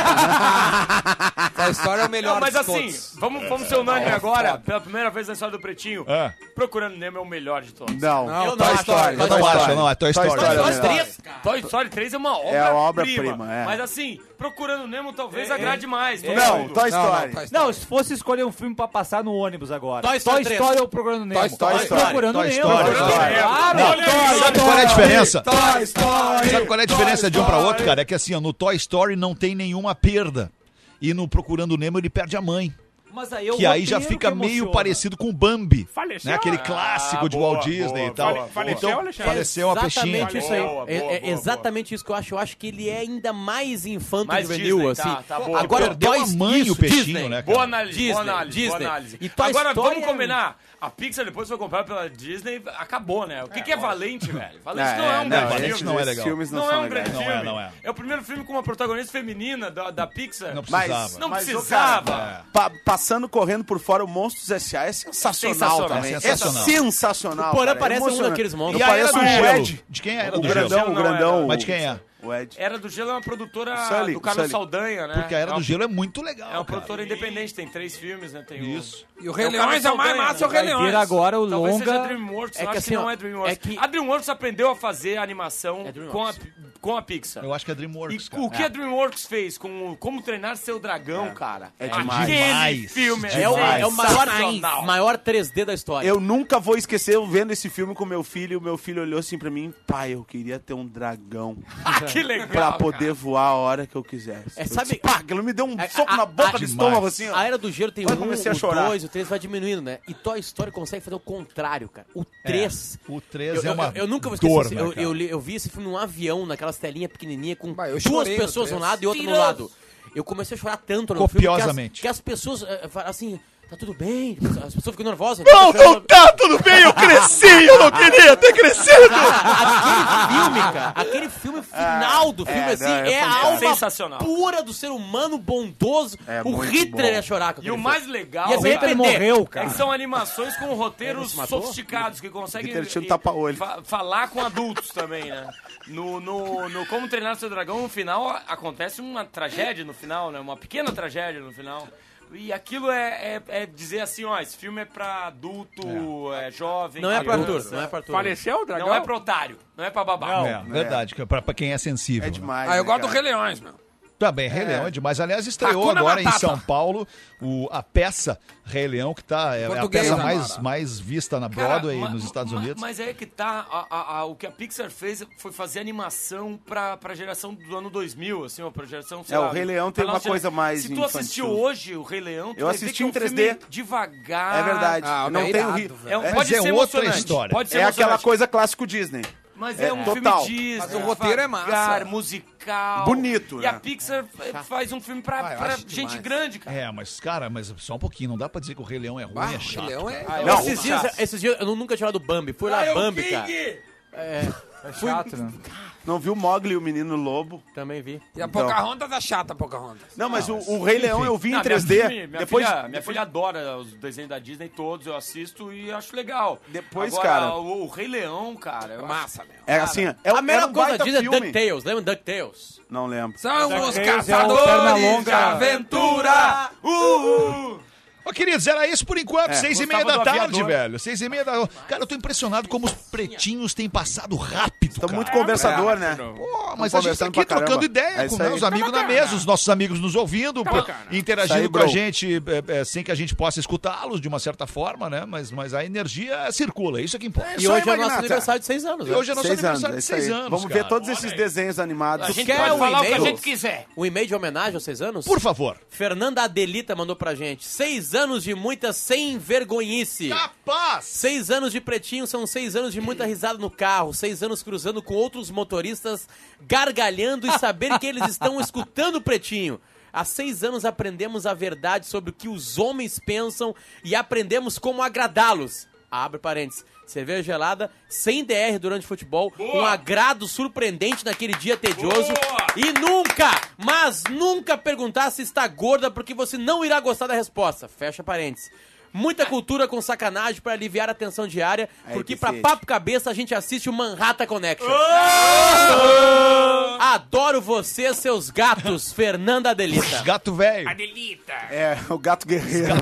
A história é o melhor Não, mas de assim, todos. vamos, vamos ser unânime agora, pela primeira vez na história do Pretinho. É. Procurando Nemo é o melhor de todos. Não, Não, Eu não Toy acho. Story. Eu Eu não acho, não. É Toy Story. Toy Story é Toy o Story melhor. três, cara. Toy Story três é uma obra-prima. É obra-prima, é. Mas assim, Procurando Nemo talvez agrade mais. todo Não, mundo. Toy Não, não, Story. Toy Story. Não, se fosse escolher um filme pra passar no ônibus agora. Toy Story três. ou Procurando Nemo? Toy Story. Toy Story. Procurando Toy Nemo. Story. Toy Story. Claro. Não, Olha aí, sabe qual é a diferença? Toy Story. Sabe qual é a diferença de um pra outro, cara? É que assim, ó, no Toy Story não tem nenhuma perda. E no Procurando Nemo ele perde a mãe. Mas aí, é o Que aí já roteiro fica que meio emociona. parecido com o Bambi. Faleceu? Né? Aquele Ah, clássico de boa, Walt Disney boa, e tal. boa, faleceu, Então, Alexandre? faleceu uma peixinha. Exatamente isso aí. Boa, boa, É- é boa, exatamente isso que eu acho. Eu acho que ele é ainda mais infanto Mais juvenil, Disney, assim. tá, tá boa. Agora, Perdeu Toy- a mãe isso, o peixinho, Disney. né, cara? Boa análise, Disney, boa análise, boa Disney. análise. E Toy Agora, Story vamos é- combinar. A Pixar depois foi comprada pela Disney, acabou, né? O que é, que é Valente, velho? Valente É, não é um não, grande Valente filme. não é Esses legal. filmes não, Não são é um legais. grande Não é, filme. não é. É o primeiro filme com uma protagonista feminina da, da Pixar. Não Mas precisava. Não mas, ô, precisava. cara, pa- passando correndo por fora o Monstros S A é sensacional, Sensacional, também. é sensacional. É sensacional. O Porã cara, é parece um emocionante. daqueles monstros. Eu E a Era pareço do o Gelo? Ed. De quem é a Era O do grandão, Gelo? o grandão. Mas de quem é? O Ed. Era do Gelo é uma produtora Sully, do Carlos Sully. Saldanha, né? Porque a Era é do uma, Gelo é muito legal, É uma cara. produtora independente, tem três filmes, né? Tem o- Isso. E o Rei É o Leões Carlos é o mais Saldanha, massa, é o né? Rei Vai Leões. vir agora o Talvez longa... seja a DreamWorks, É eu que acho assim, que não ó, é DreamWorks. é que- A DreamWorks aprendeu a fazer animação É DreamWorks. com, a, com a Pixar. Eu acho que é E DreamWorks, cara. o que a DreamWorks fez com o Como Treinar Seu Dragão, cara? É demais. Aquele Demais. filme É o, é o maior, sensacional. maior três D da história. Eu nunca vou esquecer eu vendo esse filme com meu filho. E o meu filho olhou assim pra mim: pai, eu queria ter um dragão Ah, que legal. pra poder voar a hora que eu quisesse. É, Eu sabe- disse, pá, aquilo me deu um É, soco a- na boca a- do estômago assim, ó. A Era do Gelo tem Quase um, comecei a o chorar. dois, o três vai diminuindo, né? E Toy Story consegue fazer o contrário, cara. O três... O três Eu, é uma eu, eu nunca vou dor, esquecer. né, eu, cara? eu, li- eu vi esse filme num avião, naquelas telinhas pequenininhas, com Bah, eu duas chorei no pessoas de um três. lado e outra no lado. Eu comecei a chorar tanto no Copiosamente. filme que as, que as pessoas eh, falam assim, tá tudo bem? As pessoas ficam nervosas. Não, não tá tudo bem, eu cresci, eu não queria ter crescido. Aquele filme, cara, aquele filme final do filme, é, assim, não, é é, a fantástico. alma Sensacional. pura do ser humano bondoso. É o muito Hitler bom. ia chorar com E o aquele mais filme. legal Ia se O Hitler arrepender. morreu, é cara. que são animações com roteiros Ele se matou? sofisticados, que conseguem Hitler tinha um e- tapa-olho. fa- falar com adultos também, né? No, no, no Como Treinar Seu Dragão, no final, acontece uma tragédia no final, né? Uma pequena tragédia no final. E aquilo é, é, é dizer assim, ó, esse filme é pra adulto, é, é jovem... Não é pra criança. Arthur, não é pra Arthur. Faleceu o dragão? Não é pra otário, não é pra babá. É, verdade, que é pra, pra quem é sensível. É demais. Ah, eu né, gosto do cara? Rei Leões, meu. Também, Rei Leão é demais. Aliás, estreou Hakuna agora Matata. em São Paulo o, a peça Rei Leão, que tá, é, é a Português, peça né, mais, cara? mais vista na Cara, Broadway ma- nos Estados ma- Unidos. Mas é que tá, a- a- a- o que a Pixar fez foi fazer animação pra, pra geração do ano dois mil, assim, ó, pra geração, sei É, lá, o Rei Leão tem pra uma nossa coisa geração. mais Se tu infantil. assistiu hoje o Rei Leão, tu Eu vai ver assisti que é um em três filme D. devagar. É verdade. Ah, não é tem irado, o ri... velho. É um- é, pode mas ser é outra emocionante, história. pode ser é aquela emocionante. coisa clássico Disney. Mas é, um total. filme Disney, Mas o roteiro é devagar, massa. musical. Bonito, E né? a Pixar f- faz um filme pra, Ah, eu pra acho gente demais. grande, cara. É, mas, cara, mas só um pouquinho. Não dá pra dizer que o Rei Leão é ruim, Ah, é o chato. Leão é... Ah, eu Não, acho Esses dias, chato. esses dias, eu nunca tinha falado do Bambi. Fui lá, Ah, é o Bambi, King! cara. É, É chato, né? Não viu Mogli e o Menino Lobo? também vi. E a Então. Pocahontas é chata, a Pocahontas. Não, mas o, o Rei Leão eu vi em Não, três minha D. filha- Minha, depois, filha, minha depois- filha adora os desenhos da Disney todos, eu assisto e acho legal. Depois, Agora, cara- O, o Rei Leão, cara, eu Massa, meu. É assim, é, A melhor era um coisa baita disso é filme. DuckTales. Lembra DuckTales? Não lembro. São os DuckTales é o caçadores Pernalonga. de aventura. Uh! Ô, queridos, era isso por enquanto. É, Seis e meia gostava da do tarde, aviador. velho. Seis e meia da... Cara, eu tô impressionado como os pretinhos têm passado rápido, Estão cara. muito conversador, né? Pô, mas a gente tá conversando aqui pra caramba. trocando ideia É com isso né, aí. os amigos na mesa, os nossos amigos nos ouvindo, pô, interagindo Isso aí, com a bro. gente é, é, sem que a gente possa escutá-los de uma certa forma, né? Mas, mas a energia circula, isso é que importa. E Isso aí, hoje é o nosso Magnata. aniversário de seis anos. E né? hoje é nosso Seis anos, aniversário é de isso seis aí. anos, Vamos cara. ver todos esses desenhos animados. A gente Quer pode um falar o que a e-mail? gente quiser. Um e-mail de homenagem aos seis anos? Por favor. Fernanda Adelita mandou pra gente. Seis anos de muita sem vergonhice. Capaz! Seis anos de pretinho são seis anos de muita risada no carro. Seis anos cruzando com outros motoristas, gargalhando e saber que eles estão escutando o pretinho. Há seis anos aprendemos a verdade sobre o que os homens pensam e aprendemos como agradá-los. Abre parênteses. Cerveja gelada, sem D R durante o futebol, um agrado surpreendente naquele dia tedioso. Boa! E nunca, mas nunca perguntar se está gorda, porque você não irá gostar da resposta. Fecha parênteses. Muita cultura com sacanagem para aliviar a tensão diária, Aí, porque que pra sede. papo cabeça a gente assiste o Manhattan Connection. Adoro você, seus gatos, Fernanda Adelita. Gato velho. Adelita. É, o Gato Guerreiro.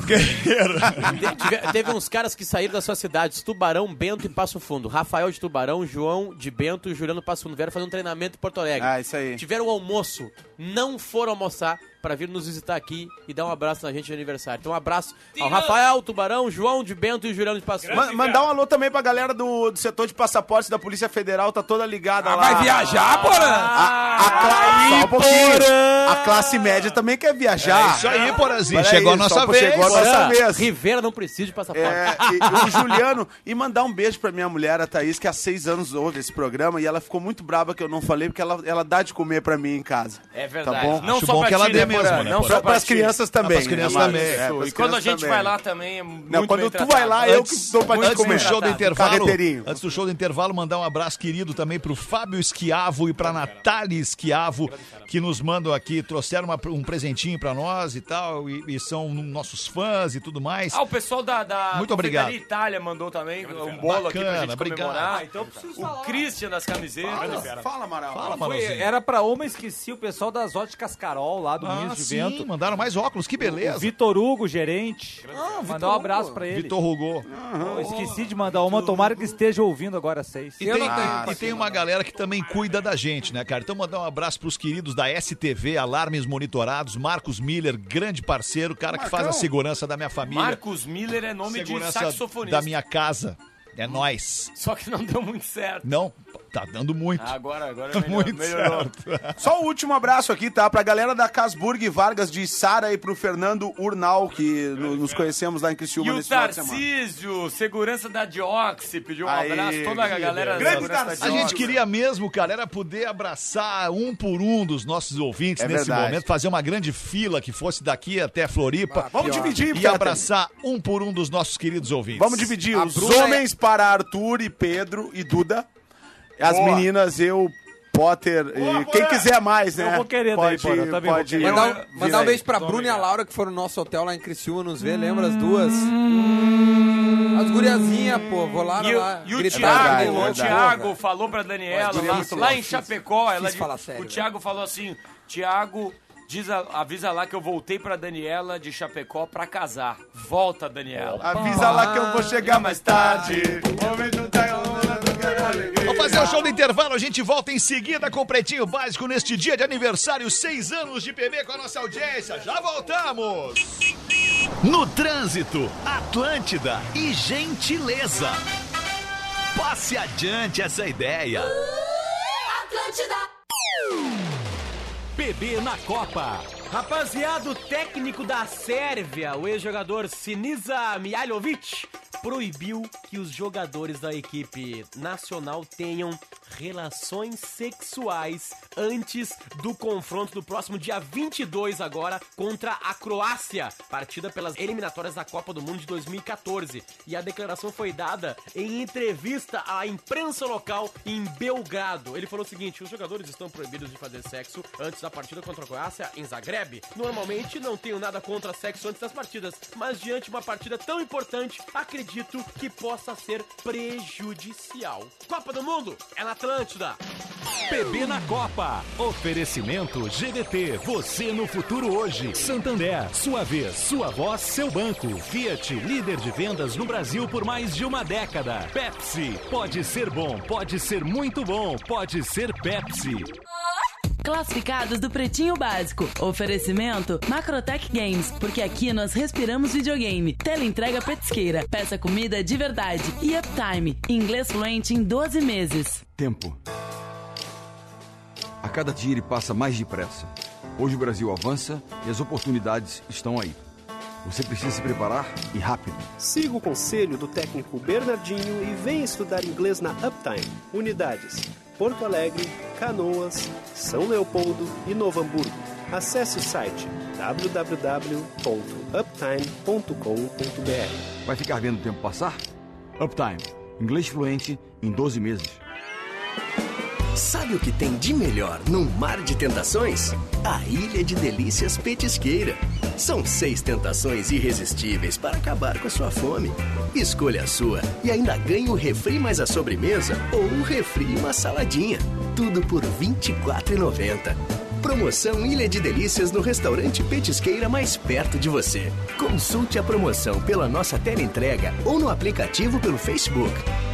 Te- tive- teve uns caras que saíram das suas cidades, Tubarão, Bento e Passo Fundo. Rafael de Tubarão, João de Bento e Juliano Passo Fundo. Vieram fazer um treinamento em Porto Alegre. Ah, isso aí. Tiveram um almoço, não foram almoçar pra vir nos visitar aqui e dar um abraço na gente de aniversário. Então um abraço ao Rafael, Tubarão, João de Bento e Juliano de Passo Fundo. Ma- mandar um alô também pra galera do, do setor de passaportes da Polícia Federal, tá toda ligada Ah, lá. vai viajar, Porã? A, a, cla- só um pouquinho. A classe média também quer viajar. É isso aí, Porazinho. Olha Chegou aí, a nossa só vez. chegou a Porã, nossa vez. Rivera não precisa de passaporte. É, e, e o Juliano, e mandar um beijo pra minha mulher, a Thaís, que há seis anos ouve esse programa, e ela ficou muito brava que eu não falei, porque ela, ela dá de comer pra mim em casa. É verdade. Tá bom? Não Acho só bom pra que ela ti, dê né, mesmo, Porã? né, Não Porã? só Para as ti. crianças também. pras crianças né, também. Márcio? É, Isso. pras E quando a crianças gente também. vai lá também é muito Não, quando bem tu tratado. vai lá, eu que dou pra te Antes comer. do show do tratado. intervalo, Carreteirinho. antes do show do intervalo, mandar um abraço querido também pro Fábio Esquiavo e pra Natália Esquiavo, que nos mandam aqui, trouxeram uma- um presentinho pra nós e tal, e, e são nossos fãs e tudo mais. Ah, o pessoal da, da Muito obrigado. Confeitaria Itália mandou também um bolo aqui pra Bacana, gente obrigado. comemorar. Ah, então eu preciso o falar. Christian das camisetas. Fala, Amaral. Fala, Foi- Manolzinho. era pra Oma Esqueci, o pessoal das óticas Carol, lá do Ah, Minas de sim, Vento. mandaram mais óculos, que O beleza. Vitor Hugo, gerente. Mandar um abraço pra ele. Vitor Hugo. Eu esqueci de mandar uma, tomara que esteja ouvindo agora às seis. E tem, e tem uma galera que também cuida da gente, né, cara? Então mandar um abraço pros queridos da S T V, Alarmes Monitorados, Marcos Miller, grande parceiro, cara que faz a segurança da minha família. Marcos Miller é nome de segurança saxofonista. da minha casa. É nóis. Só que não deu muito certo. Não, tá dando muito. Ah, agora, agora Tá melhor, muito melhorou. certo. Só o último abraço aqui, tá? Pra galera da Casburg Vargas de Sara e pro Fernando Urnal, que no- nos conhecemos lá em E Criciúma o nesse final de semana. Tarcísio, segurança da Dioxi, pediu um Aí, abraço. Toda a que galera da grande segurança da Tarcísio. A Dioxi. gente queria mesmo, cara, era poder abraçar um por um dos nossos ouvintes É nesse verdade. momento, fazer uma grande fila que fosse daqui até Floripa. Ah, vamos dividir, e Fetter. abraçar um por um dos nossos queridos ouvintes. Vamos dividir A os Bruna é- homens para Arthur e Pedro e Duda. As Boa. meninas, eu, Potter e quem quiser mais, né? Eu vou querer daí, pode, Porã, eu também pode vou querer. Mandar, vir um- mandar um aí. beijo pra Bruna e a Laura, que foram no nosso hotel lá em Criciúma nos ver, lembra as duas? As guriazinhas, pô, vou lá, E, o- lá e o gritar, Thiago, nem o louco, Thiago porra. falou pra Daniela, Ué, lá, muito lá louco, em quis- Chapecó, ela quis disse- falar sério, o velho. Thiago falou assim, Thiago, Diz a, avisa lá que eu voltei pra Daniela de Chapecó pra casar. Volta, Daniela. Avisa lá que eu vou chegar mais tarde. Vamos fazer o show do intervalo, a gente volta em seguida com o Pretinho Básico neste dia de aniversário, seis anos de P B com a nossa audiência. Já voltamos! No trânsito, Atlântida e gentileza. Passe adiante essa ideia. Atlântida. P B na Copa. Rapaziada, o técnico da Sérvia, o ex-jogador Sinisa Mihajlovic, proibiu que os jogadores da equipe nacional tenham relações sexuais antes do confronto do próximo dia vinte e dois agora contra a Croácia, partida pelas eliminatórias da Copa do Mundo de dois mil e quatorze. E a declaração foi dada em entrevista à imprensa local em Belgrado. Ele falou o seguinte: os jogadores estão proibidos de fazer sexo antes da partida contra a Croácia em Zagreb. Normalmente não tenho nada contra sexo antes das partidas, mas diante de uma partida tão importante, acredito que possa ser prejudicial. Copa do Mundo é na Atlântida. P B na Copa. Oferecimento G D P. Você no futuro hoje. Santander. Sua vez, sua voz, seu banco. Fiat, líder de vendas no Brasil por mais de uma década. Pepsi. Pode ser bom, pode ser muito bom, pode ser Pepsi. Classificados do Pretinho Básico. Oferecimento Macrotech Games, porque aqui nós respiramos videogame. Teleentrega Petisqueira, peça comida de verdade. E Uptime, inglês fluente em doze meses. Tempo. A cada dia ele passa mais depressa. Hoje o Brasil avança e as oportunidades estão aí. Você precisa se preparar e rápido. Siga o conselho do técnico Bernardinho e venha estudar inglês na Uptime. Unidades Porto Alegre, Canoas, São Leopoldo e Novo Hamburgo. Acesse o site w w w ponto uptime ponto com ponto b r. Vai ficar vendo o tempo passar? Uptime. Inglês fluente em doze meses. Sabe o que tem de melhor num mar de tentações? A Ilha de Delícias Petisqueira. São seis tentações irresistíveis para acabar com a sua fome. Escolha a sua e ainda ganhe o refri mais a sobremesa ou um refri e uma saladinha. Tudo por vinte e quatro reais e noventa centavos. Promoção Ilha de Delícias no restaurante Petisqueira mais perto de você. Consulte a promoção pela nossa teleentrega ou no aplicativo pelo Facebook.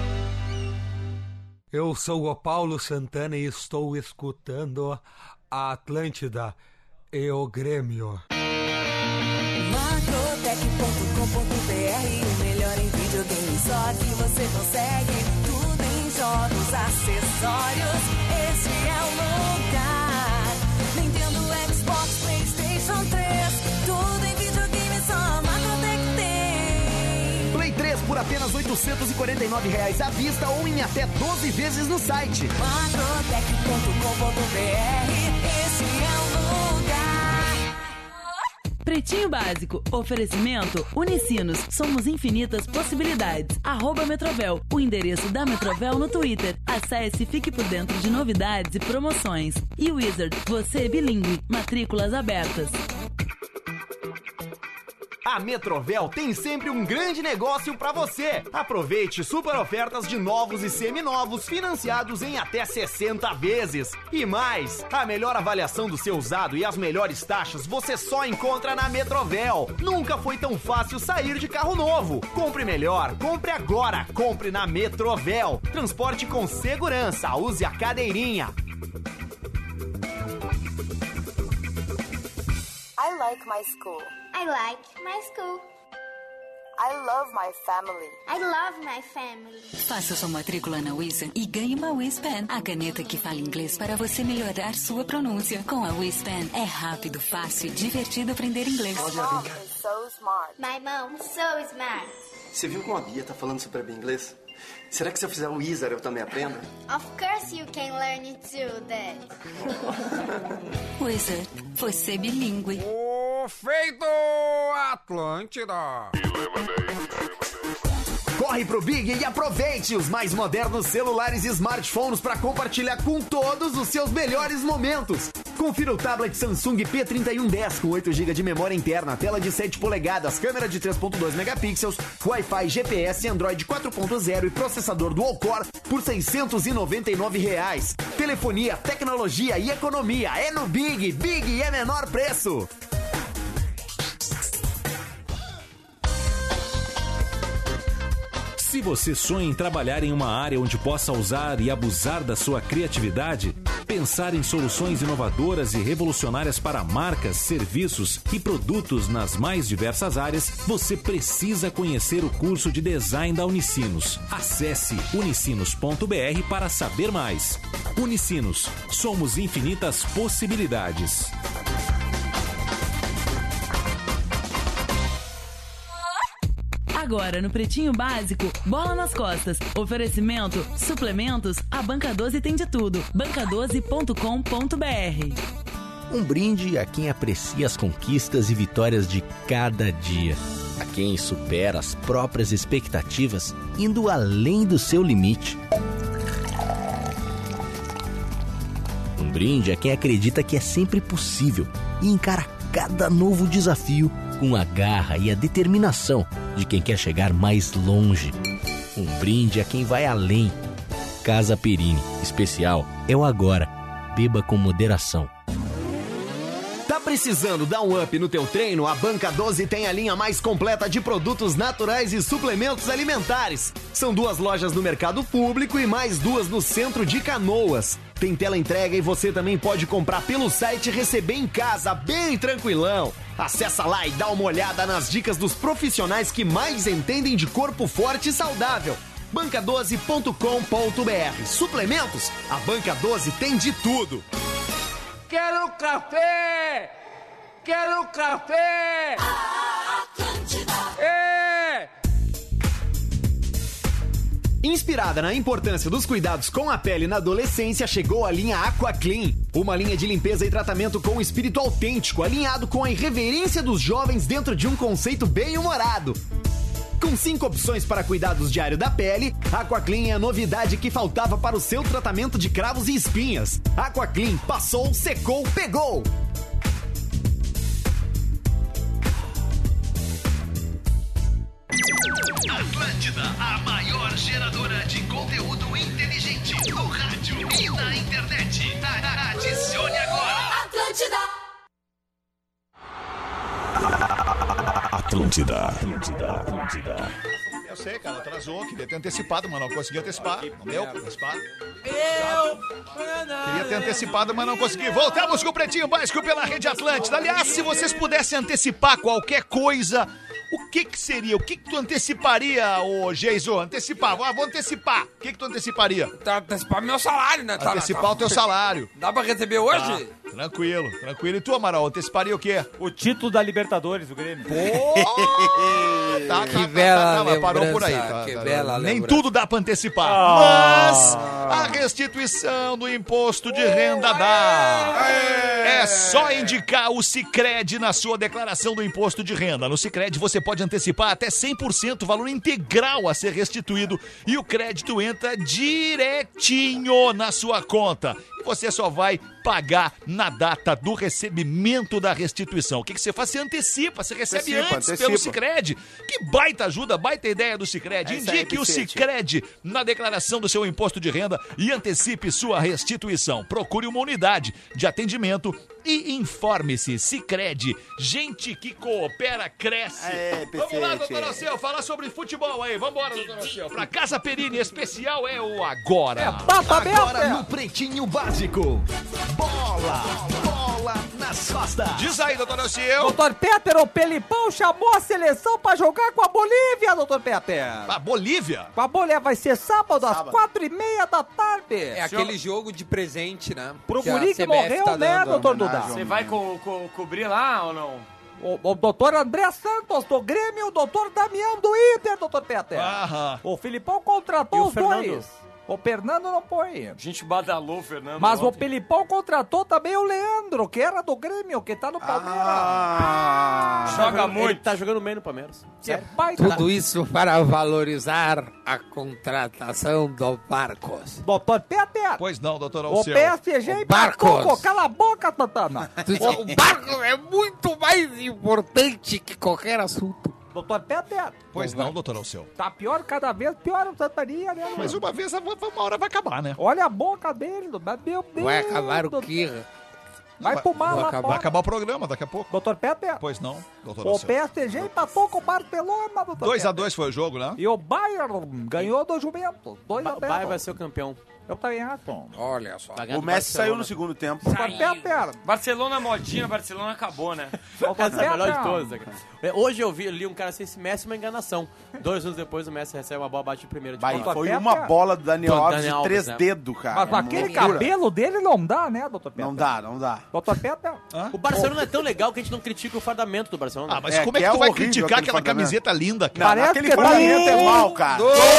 Eu sou o Paulo Santana e estou escutando a Atlântida e o Grêmio. Macrotech ponto com ponto b r, o melhor em videogame, só que você consegue. Tudo em jogos, acessórios, esse é o lugar. Nintendo, Xbox, PlayStation três, tudo em videogame, só a Macrotech tem. Play três por apenas oitocentos e quarenta e nove reais à vista ou em até doze vezes no site. Macrotech ponto com ponto b r, esse é o lugar. Pretinho Básico. Oferecimento Unicinos. Somos infinitas possibilidades. Arroba Metrovel. O endereço da Metrovel no Twitter. Acesse e fique por dentro de novidades e promoções. E Wizard. Você é bilíngue. Matrículas abertas. A Metrovel tem sempre um grande negócio pra você. Aproveite super ofertas de novos e seminovos financiados em até sessenta vezes. E mais, a melhor avaliação do seu usado e as melhores taxas você só encontra na Metrovel. Nunca foi tão fácil sair de carro novo. Compre melhor, compre agora, compre na Metrovel. Transporte com segurança, use a cadeirinha. I like my school. I like my school. I love my family. I love my family. Faça sua matrícula na Wizard e ganhe uma WizPen, a caneta que fala inglês para você melhorar sua pronúncia. Com a WizPen é rápido, fácil e divertido aprender inglês. My mom is so smart. My mom is so smart. Você viu como a Bia tá falando super bem inglês? Será que se eu fizer o Wizard eu também aprendo? Of course you can learn it too, Dad. Wizard, você bilíngue. O feito Atlântida. Corre pro Big e aproveite os mais modernos celulares e smartphones para compartilhar com todos os seus melhores momentos. Confira o tablet Samsung P trinta e um dez com oito gigas de memória interna, tela de sete polegadas, câmera de três ponto dois megapixels, Wi-Fi, G P S, Android quatro ponto zero e processador dual-core por seiscentos e noventa e nove reais. Telefonia, tecnologia e economia é no Big. Big é menor preço. Se você sonha em trabalhar em uma área onde possa usar e abusar da sua criatividade, pensar em soluções inovadoras e revolucionárias para marcas, serviços e produtos nas mais diversas áreas, você precisa conhecer o curso de design da Unicinos. Acesse unicinos ponto b r para saber mais. Unicinos, somos infinitas possibilidades. Agora no Pretinho Básico, bola nas costas. Oferecimento, suplementos, a Banca doze tem de tudo. banca doze ponto com ponto b r. Um brinde a quem aprecia as conquistas e vitórias de cada dia. A quem supera as próprias expectativas, indo além do seu limite. Um brinde a quem acredita que é sempre possível e encara cada novo desafio com a garra e a determinação de quem quer chegar mais longe. Um brinde a quem vai além. Casa Perini, especial é o agora. Beba com moderação. Tá precisando dar um up no teu treino? A Banca doze tem a linha mais completa de produtos naturais e suplementos alimentares. São duas lojas no mercado público e mais duas no centro de Canoas. Tem tela entrega e você também pode comprar pelo site e receber em casa, bem tranquilão. Acessa lá e dá uma olhada nas dicas dos profissionais que mais entendem de corpo forte e saudável. banca doze ponto com ponto b r. Suplementos? A Banca doze tem de tudo. Quero café! Quero café! Atlântida! É! Inspirada na importância dos cuidados com a pele na adolescência, chegou a linha Aqua Clean, uma linha de limpeza e tratamento com espírito autêntico, alinhado com a irreverência dos jovens dentro de um conceito bem humorado. Com cinco opções para cuidados diários da pele, Aqua Clean é a novidade que faltava para o seu tratamento de cravos e espinhas. Aqua Clean, passou, secou, pegou! Atlântida, a maior geradora de conteúdo inteligente no rádio e na internet. Adicione agora. Atlântida. Atlântida. Atlântida. Atlântida. Eu sei, cara, atrasou. Queria ter antecipado, mas não consegui antecipar. Não deu pra antecipar. Eu... Queria ter antecipado, mas não consegui. Voltamos com o Pretinho Básico pela Rede Atlântida. Aliás, se vocês pudessem antecipar qualquer coisa, o que que seria? O que que tu anteciparia, ô Geiso? Antecipar. Ah, vou antecipar. O que que tu anteciparia? Tá, antecipar meu salário, né? Tá, Antecipar tá. o teu salário. Dá pra receber hoje? Tá. Tranquilo, tranquilo. E tu, Amaral, anteciparia o quê? O título da Libertadores, o Grêmio. Pô! Tá, Que tá, bela tá, tá, tá, parou lembrança, por aí. Tá, que tá, bela Nem lembrança. tudo dá pra antecipar. Ah. Mas a restituição do imposto de renda dá. É só indicar o Sicredi na sua declaração do imposto de renda. No Sicredi você pode antecipar até cem por cento o valor integral a ser restituído e o crédito entra direitinho na sua conta. Você só vai pagar na data do recebimento da restituição. O que, que você faz? Você antecipa, você recebe Antecipa, antes antecipa. pelo Sicredi. Que baita ajuda, baita ideia do Sicredi. É isso aí, Indique o Vicente. Sicredi na declaração do seu imposto de renda e antecipe sua restituição. Procure uma unidade de atendimento e informe-se. Sicredi, gente que coopera, cresce. É, Vamos lá, Vicente. doutor Alceu, falar sobre futebol aí. Vambora, doutor Alceu. Pra Casa Perini, especial é o agora. Agora no Pretinho Básico. Bola, bola nas costas. Diz aí, doutor Alceu. Doutor Peter, o Pelipão chamou a seleção pra jogar com a Bolívia, doutor Peter. A Bolívia? Com a Bolívia vai ser sábado, às quatro e meia da tarde. É aquele jogo de presente, né? Pro Que a guri que C B F morreu, tá né, dando doutor homenagem. Duda? Você vai co co cobrir lá ou não? O, o doutor André Santos do Grêmio, o doutor Damião do Inter, doutor Peter. Aham. O Filipão contratou E o os Fernando? dois. O Fernando não põe. A gente badalou o Fernando. Mas ontem. o Pelipão contratou também o Leandro, que era do Grêmio, que tá no Palmeiras. Ah, joga muito. Ele tá jogando bem no Palmeiras. Que baita. Tudo isso para valorizar a contratação do Barcos. Doutor Peter. Pois não, doutor O Alceu. P S G Barcos. empatou. Cala a boca, Tantana. O Barcos é muito mais importante que qualquer assunto. Doutor Peter. Pois não, doutor Alceu. Tá pior, cada vez pior o Tantania, né? Mas uma vez, uma hora vai acabar, né? Olha a boca dele, meu Deus. Vai acabar o quê? Vai pro mar lá Vai fora. acabar o programa daqui a pouco. Doutor Peter. Pois não, doutor O Alceu. P S G empatou com o Barcelona, doutor dois a Peter. dois foi o jogo, né? E o Bayern ganhou do Juventus. dois a zero. O Bayern vai ser o campeão. Eu também acho. Olha só. O Messi saiu no segundo tempo. Doutor Peter. Barcelona modinha, Barcelona acabou, né? Essa é a melhor de todas, né, cara? Hoje eu vi, li um cara assim, esse Messi é uma enganação. Dois anos depois o Messi recebe uma bola, bate de primeira. De Vai, bola. foi Peter. uma bola do Daniel Do Alves Daniel de três Alves, né? dedos, cara. Mas É uma aquele loucura. cabelo dele não dá, né, doutor Peter? Não dá, não dá. Doutor Peter. O Barcelona é tão legal que a gente não critica o fardamento do Barcelona. Ah, mas É, como é que que tu é vai horrível criticar aquele aquela fardamento. camiseta linda, Não, cara? Parece aquele que fardamento tá- é mal, cara.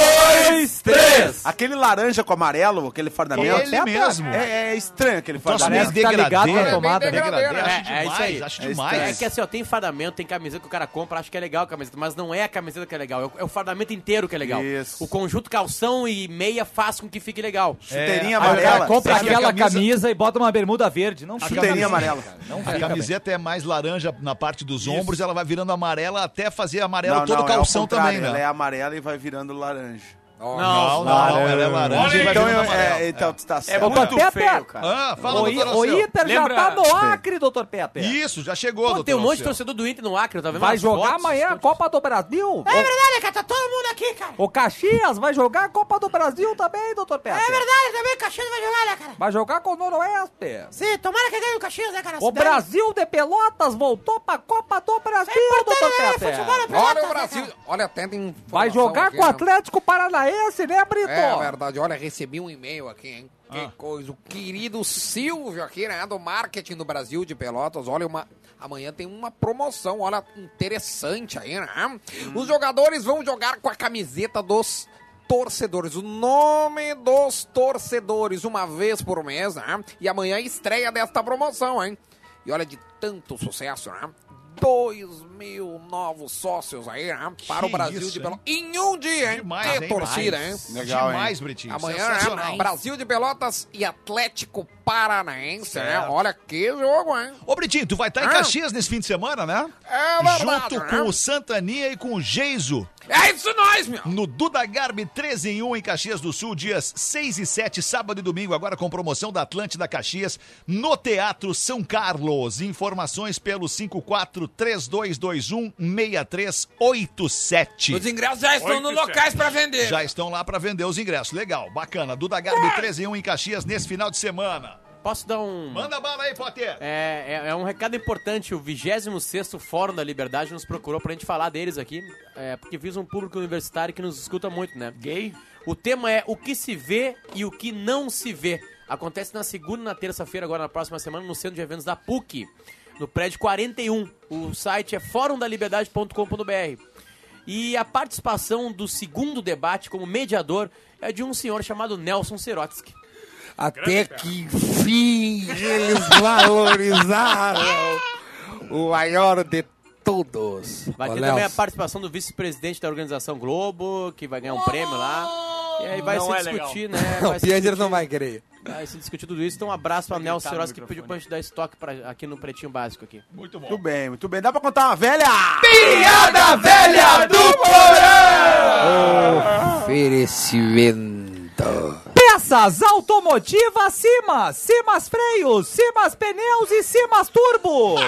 Dois, três. Aquele laranja com amarelo, aquele fardamento. Ele mesmo. É, é estranho aquele Troço fardamento. meio Parece que tá ligado degradê. na tomada, né? Degradê, acho É, é demais, isso aí. acho É demais. É que assim, ó, tem fardamento, tem camiseta que o cara compra, acha que é legal a camiseta, mas não é a camiseta que é legal, é o, é o fardamento inteiro que é legal. Isso. O conjunto calção e meia faz com que fique legal. Chuteirinha É, Aí o cara amarela. compra Sabe que a aquela camisa- camisa... e bota uma bermuda verde. Não fica Chuteirinha bem, amarela. cara. Não A fica camiseta é mais laranja na parte dos ombros, ela vai virando amarela até fazer amarelo Não, todo não, o calção é ao contrário, também, Ela né? é amarela e vai virando laranja. Não, não, não, ela é laranja e vai Então, virando eu, amarelo. é, então tu tá É certo. muito Peter. feio, cara. Ah, fala, O, I- doutor o Alceu. Inter já Lembra- tá no Acre, doutor Peter. Isso, já chegou, Pô, doutor tem um monte de Alceu. torcedor do Inter no Acre, tá vendo? Vai as jogar fotos? amanhã a Copa do Brasil. É verdade, cara, tá todo mundo aqui, cara. O Caxias vai jogar a Copa do Brasil também, doutor Peter. É verdade, também o Caxias vai jogar, né, cara? Vai jogar com o Noroeste. Sim, tomara que ganhe o Caxias, né, cara? O Brasil de Pelotas voltou pra Copa do Brasil, doutor Peter. Olha o Brasil. Olha, até tem Vai informação jogar aqui, com o né? Atlético Paranaense, né, Brito? É verdade. Olha, recebi um e-mail aqui, hein? Que Ah. coisa. O querido Silvio aqui, né? Do marketing do Brasil de Pelotas. Olha, uma... amanhã tem uma promoção. Olha, interessante aí, né? Os jogadores vão jogar com a camiseta dos torcedores. O nome dos torcedores, uma vez por mês, né? E amanhã estreia desta promoção, hein? E olha, de tanto sucesso, né? Dois mil novos sócios aí, né? Para Que o Brasil isso, de Pelotas. hein? Em um dia, hein? Demais, que hein? torcida, hein? Demais. Legal, Demais, hein? Britinho. Amanhã, Sensacional. né? Brasil de Pelotas e Atlético Paranaense, Certo. né? Olha que jogo, hein? Ô, Britinho, tu vai estar em Ah. Caxias nesse fim de semana, né? É verdade, Junto né? com o Santaninha e com o Geiso. É isso nós, meu! No Duda Garbi três em um em Caxias do Sul, dias seis e sete, sábado e domingo, agora com promoção da Atlântida Caxias, no Teatro São Carlos. Informações pelo cinco quatro três dois dois um seis três oito sete. Os ingressos já estão nos locais pra vender. Já estão lá para vender os ingressos. Legal, bacana. Duda Garbi três em um em Caxias nesse final de semana. Posso dar um... Manda bala aí, Potter. É, é, é um recado importante, o vigésimo sexto Fórum da Liberdade nos procurou pra gente falar deles aqui, é, porque fiz um público universitário que nos escuta muito, né? Gay? O tema é o que se vê e o que não se vê. Acontece na segunda e na terça-feira, agora na próxima semana, no Centro de Eventos da P U C, no prédio quarenta e um. O site é forum da liberdade ponto com ponto b r. E a participação do segundo debate como mediador é de um senhor chamado Nelson Serotsky. Até que enfim eles valorizaram o maior de todos. Vai Ô, ter Léo, também a participação do vice-presidente da organização Globo, que vai ganhar um prêmio lá. E aí vai Não se é discutir, legal. né? O Vai se Pianger discutir- não vai querer. Vai se discutir tudo isso. Então um abraço pra Nelson gritar no Serotsky, que pediu microfone. pra gente dar estoque pra, aqui no Pretinho Básico aqui. Muito bom. Muito bem, muito bem. Dá pra contar uma velha? Piada velha do porão! Oferecimento. Peças automotivas Simas, Simas Freios, Simas Pneus e Simas Turbo.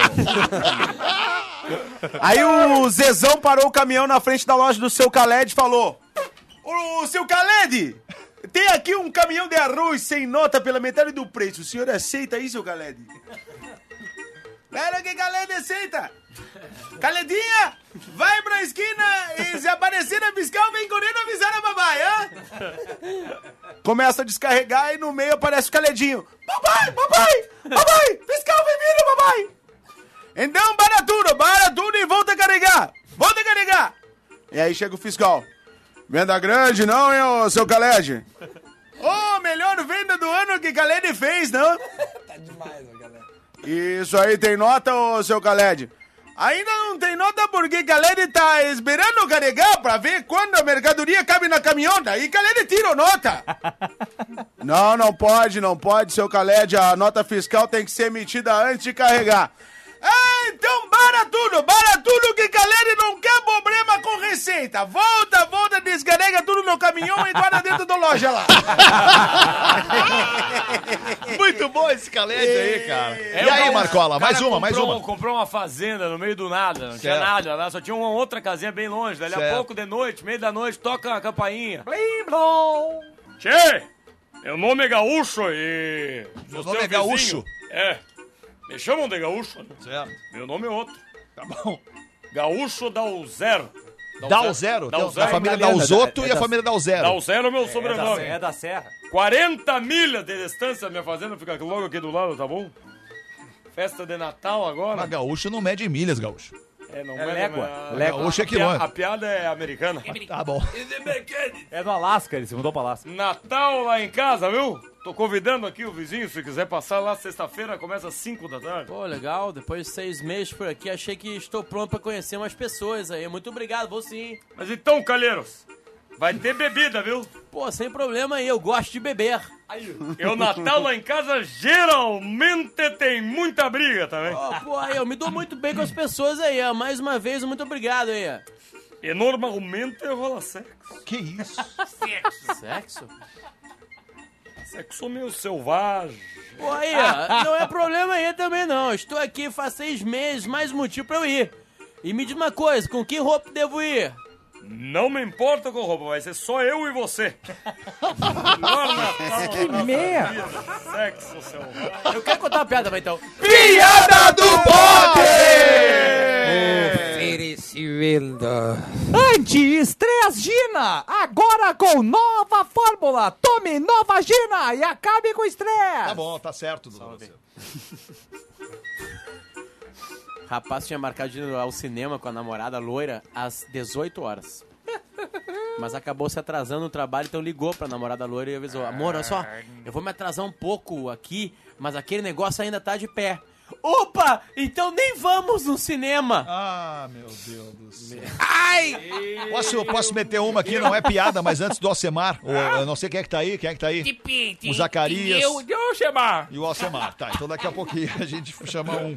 Aí o Zezão parou o caminhão na frente da loja do seu Khaled e falou: Ô, seu Khaled, tem aqui um caminhão de arroz sem nota pela metade do preço. O senhor aceita aí, seu Khaled? Pera que Khaled aceita. Khaledinha, vai pra esquina e se aparecer na fiscal, vem correndo avisar a babai, hã? Começa a descarregar e no meio aparece o Khaledinho. Papai, papai, papai, fiscal vem vindo, papai. Então, para tudo, para tudo e volta a carregar. Volta a carregar. E aí chega o fiscal. Venda grande não, hein, ô, seu Khaled? do ano que Caled fez, não? Tá demais, ó, galera. Isso aí, tem nota, ô seu Caled? Ainda não tem nota porque Caled tá esperando carregar pra ver quando a mercadoria cabe na caminhão. Daí Caled tira a nota. Não, não pode, não pode, seu Caled. A nota fiscal tem que ser emitida antes de carregar. Ah, então para tudo, para tudo que Caled não quer problema com receita. Volta, volta, descarrega tudo no caminhão e guarda dentro da loja lá. Muito bom esse Caled aí, cara. É, e aí, o Marcola, cara mais uma, mais comprou- uma. Comprou uma fazenda no meio do nada, não tinha Certo. nada lá, só tinha uma outra casinha bem longe. Dali a Certo. pouco, de noite, meio da noite, toca a campainha. Blim, blom. Tchê, meu nome é Gaúcho e... Meu você nome é o vizinho. Gaúcho? É, me chamam de Gaúcho. né? Certo. Meu nome é outro. Tá bom. Gaúcho Dalzero. Dalzero? Tem Dalzero. a família Dalzotto e a família Dalzero. Dalzero é meu É sobrenome. da, é da Serra. quarenta milhas de distância, minha fazenda fica logo aqui do lado, tá bom? Festa de Natal agora. Mas gaúcho não mede em milhas, gaúcho. É, não É vai légua. lembrar. Légua. Gaúcho é A pia- quilômetro. A piada é americana. Tá bom. É do Alasca, ele se mudou pra Alasca. Natal lá em casa, viu? Tô convidando aqui o vizinho, se quiser passar lá sexta-feira, começa às cinco da tarde. Pô, legal. Depois de seis meses por aqui, achei que estou pronto pra conhecer mais pessoas aí. Muito obrigado, vou sim. Mas então, calheiros, vai ter bebida, viu? Pô, sem problema aí, eu gosto de beber. E o Natal lá em casa geralmente tem muita briga também. Ó, pô, aí, eu me dou muito bem com as pessoas aí, ó. Mais uma vez, muito obrigado aí. ó. E normalmente rola sexo. Que isso? Sexo? Sexo? Sexo meio selvagem. Pô, aí, ó, não é problema aí também não. Estou aqui faz seis meses, mais um motivo pra eu ir. E me diz uma coisa, com que roupa devo ir? Não me importa com roupa, vai ser só eu e você. Melhor Natal Que da merda. vida. Sexo selvagem. Eu quero contar uma piada, mas então. Piada do pote! Oferecimento. Anti-estresse-gina. Agora com nova fórmula. Tome nova gina e acabe com o estresse. Tá bom, tá certo, Dudu. Rapaz tinha marcado de ir ao cinema com a namorada loira às dezoito horas. Mas acabou se atrasando no trabalho, então ligou pra namorada loira e avisou: amor, olha só, eu vou me atrasar um pouco aqui, mas aquele negócio ainda tá de pé. Opa, então nem vamos no cinema. Ah, meu Deus do céu. Ai! Posso, posso meter uma aqui, não é piada, mas antes do Alcemar. O, eu não sei quem é que tá aí, quem é que tá aí? O Zacarias Eu, eu chamar. e o Alcemar. Tá, então daqui a pouquinho a gente chama um.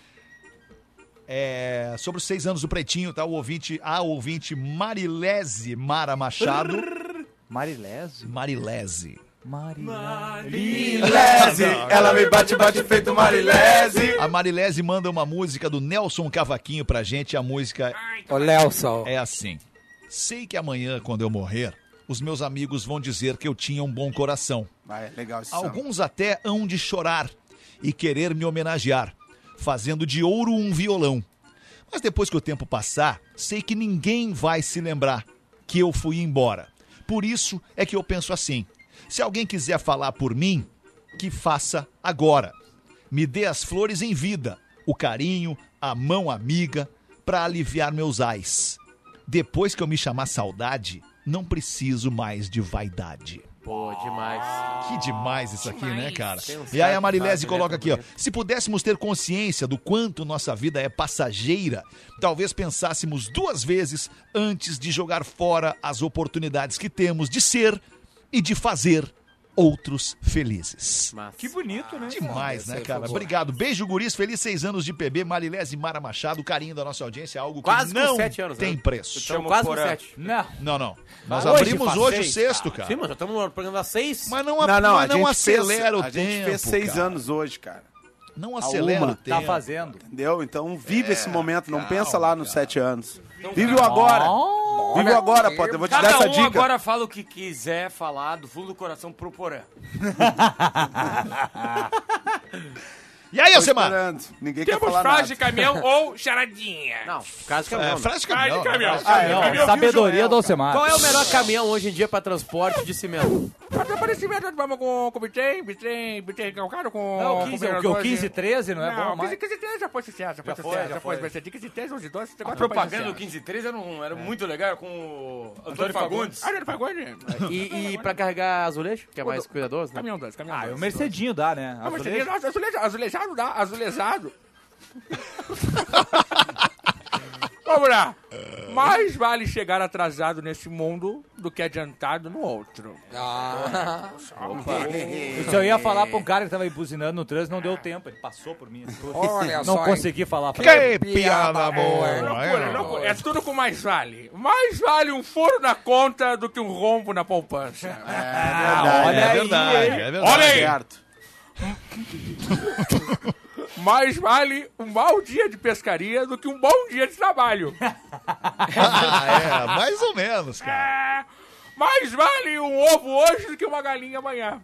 É, sobre os seis anos do Pretinho, tá? O ouvinte, a ouvinte Marilese Mara Machado. Marilese? Marilese. Marilese, ela me bate, bate feito Marilese. A Marilese manda uma música do Nelson Cavaquinho pra gente. A música Ô, Nelson. é assim: sei que amanhã, quando eu morrer, os meus amigos vão dizer que eu tinha um bom coração. Vai, legal esse samba. Alguns até hão de chorar e querer me homenagear, fazendo de ouro um violão. Mas depois que o tempo passar, sei que ninguém vai se lembrar que eu fui embora. Por isso é que eu penso assim: se alguém quiser falar por mim, que faça agora. Me dê as flores em vida, o carinho, a mão amiga, para aliviar meus ais. Depois que eu me chamar saudade, não preciso mais de vaidade. Pô, demais. Que demais isso aqui, né, cara? Tem uns E aí a caras Marilese que coloca fazem aqui, ó: letra se pudéssemos ter consciência do quanto nossa vida é passageira, talvez pensássemos duas vezes antes de jogar fora as oportunidades que temos de ser e de fazer outros felizes. Massa. Que bonito, né? Demais, Essa né, aí cara? foi boa. Obrigado. Beijo, guris. Feliz seis anos de P B. Marilese Mara Machado. O carinho da nossa audiência é algo que Quase com não sete anos, tem né? preço. Estamos quase com Porã. sete. Não. Não, não. Nós Hoje abrimos faz hoje o seis, sexto, cara. Sim, mas já estamos no programa das seis. Mas não, Não, não, a mas não gente acelera fez, o a tempo, gente fez seis cara. anos hoje, cara. Não acelera uma o tempo. Tá fazendo. Entendeu? Então vive É, esse momento, não calma, pensa lá nos cara. sete anos. Vive o agora. Vive o agora, Potter. Eu vou te dar Cada essa um dica. agora fala o que quiser falar do fundo do coração pro Porã. E aí, Tô Alcemar? esperando. Ninguém quer Temos falar frase nada. de caminhão ou charadinha? Não, caso de É, caminhão. frase de Frase caminhão. de caminhão. né? Frase de Não, caminhão. sabedoria do Alcemar. Qual é o melhor caminhão hoje em dia pra transporte de cimento? Caminhão oferecimento, vamos com o Bitrem, Bitrem, Bitrem recalcado com... Não, o quinze, o quinze, treze, não é bom mais? quinze, quinze, treze já foi sucesso, já foi sucesso, já foi. quinze, treze, onze, doze, A propaganda do quinze, treze era, um, era muito legal com o Antônio Fagundes. Antônio Fagundes. E, e pra carregar azulejo, que é mais cuidadoso, né? Caminhão dois, caminhão Ah, dois. o Mercedinho dá, né? Ah, Mercedinho, nossa, azulejo, azulejado dá, azulejado. Vamos lá. Mais vale chegar atrasado nesse mundo do que adiantado no outro. Ah. Isso eu ia falar pra um cara que tava aí buzinando no trânsito, não deu tempo, ele passou por mim. Olha não só, hein? consegui falar. Que pra ele. piada boa. Loucura, loucura. É tudo com mais vale. Mais vale um furo na conta do que um rombo na poupança. Ah, olha é verdade, aí, é verdade. Olha aí. Certo. Mais vale um mau dia de pescaria do que um bom dia de trabalho. Ah, é, mais ou menos, cara. É, mais vale um ovo hoje do que uma galinha amanhã.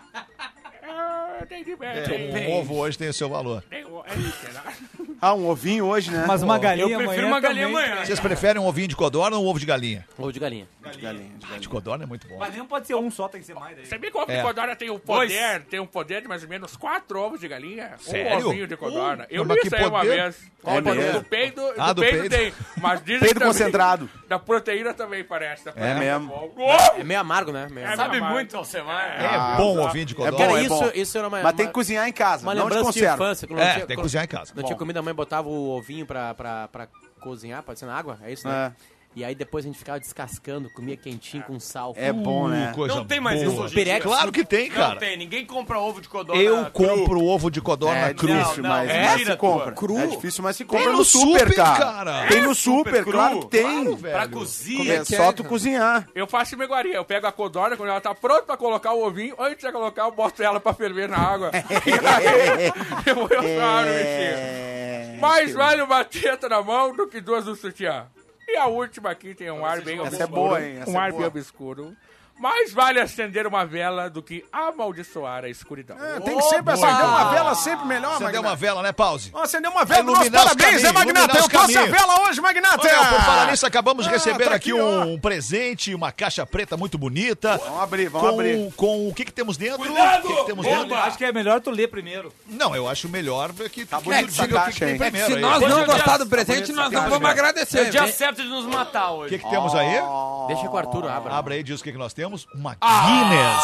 É, tem de ver. É, o ovo hoje tem o seu valor. Tem, é isso, né? Ah, um ovinho hoje, né? Mas uma Pô, galinha Eu prefiro amanhã uma galinha também. amanhã. Vocês preferem um ovinho de codorna ou um ovo de galinha? Ovo de galinha. De galinha, de Ah, galinha. de codorna é muito bom. Mas nem pode ser um só, tem que ser mais daí. Sabia que o ovo É. de codorna tem o poder, tem um poder de mais ou menos quatro ovos de galinha? Sério? Um ovinho de codorna. Uh, Eu mas li que isso aí uma poder? vez. É Ó, do- mesmo? do peido, Ah, do do peido peido. tem. Mas dizem Peido também- concentrado. Da proteína também parece. Da É proteína mesmo. Oh! É meio amargo, né? Meio É amargo. Sabe Mas- muito, Alcemar. É bom o ovinho de É codorna. bom, Cara, é isso, bom. isso era uma, Mas tem uma- que cozinhar em casa, uma não de lembrança de conserva. infância. Quando não É, tinha- tem que quando- cozinhar em casa. Não tinha comida, a mãe botava o ovinho pra, pra, pra cozinhar, pode ser na água, é isso, né? E aí depois a gente ficava descascando, comia quentinho com sal. É bom, né? Coisa Não tem mais boa. isso hoje em dia. Claro que tem, Não cara. tem, ninguém compra ovo de codorna Eu cru. compro ovo de codorna É cru. difícil, Não, mas, não, mas mentira se compra. tua. É difícil, mas se Tem compra no no super, super, cara. cara. Tem no super super, cru? claro que tem. Claro, Pra velho. cozinha. É só tu cozinhar. Eu faço iguaria, eu pego a codorna, quando ela tá pronta pra colocar o ovinho, antes de colocar, eu boto ela pra ferver na água. E aí, eu, eu claro, É... mais vale uma teta na mão do que duas no sutiã. E a última aqui tem um ar bem Essa obscuro. é boa, hein? Essa um é ar boa. bem obscuro. Mais vale acender uma vela do que amaldiçoar a escuridão. É, tem que sempre acender uma vela, sempre melhor, Acender Magnata. uma vela, né, Pause? Vamos acender uma vela. Nosso Iluminar os parabéns, caminhos, hein, Magnata? iluminar Eu os trouxe a caminhos. vela hoje, Magnata. Olha, por falar nisso, acabamos de Ah, receber tá aqui, aqui, ó. um presente, uma caixa preta muito bonita. Vamos abrir, vamos com, abrir. Com o que que temos dentro? Cuidado! O que que temos Bomba! dentro? Acho que é melhor tu ler primeiro. Não, eu acho melhor que tu, que bonito tu essa diga o que, caixa, que tem hein? primeiro. Se aí. nós Hoje não é o dia- gostar do tá presente, bonito nós essa não caixa. vamos É agradecer. o dia viu? certo de nos matar O hoje. que que temos aí? Deixa que o Arthur abra. Abre aí, diz o que que nós temos. Uma Guinness.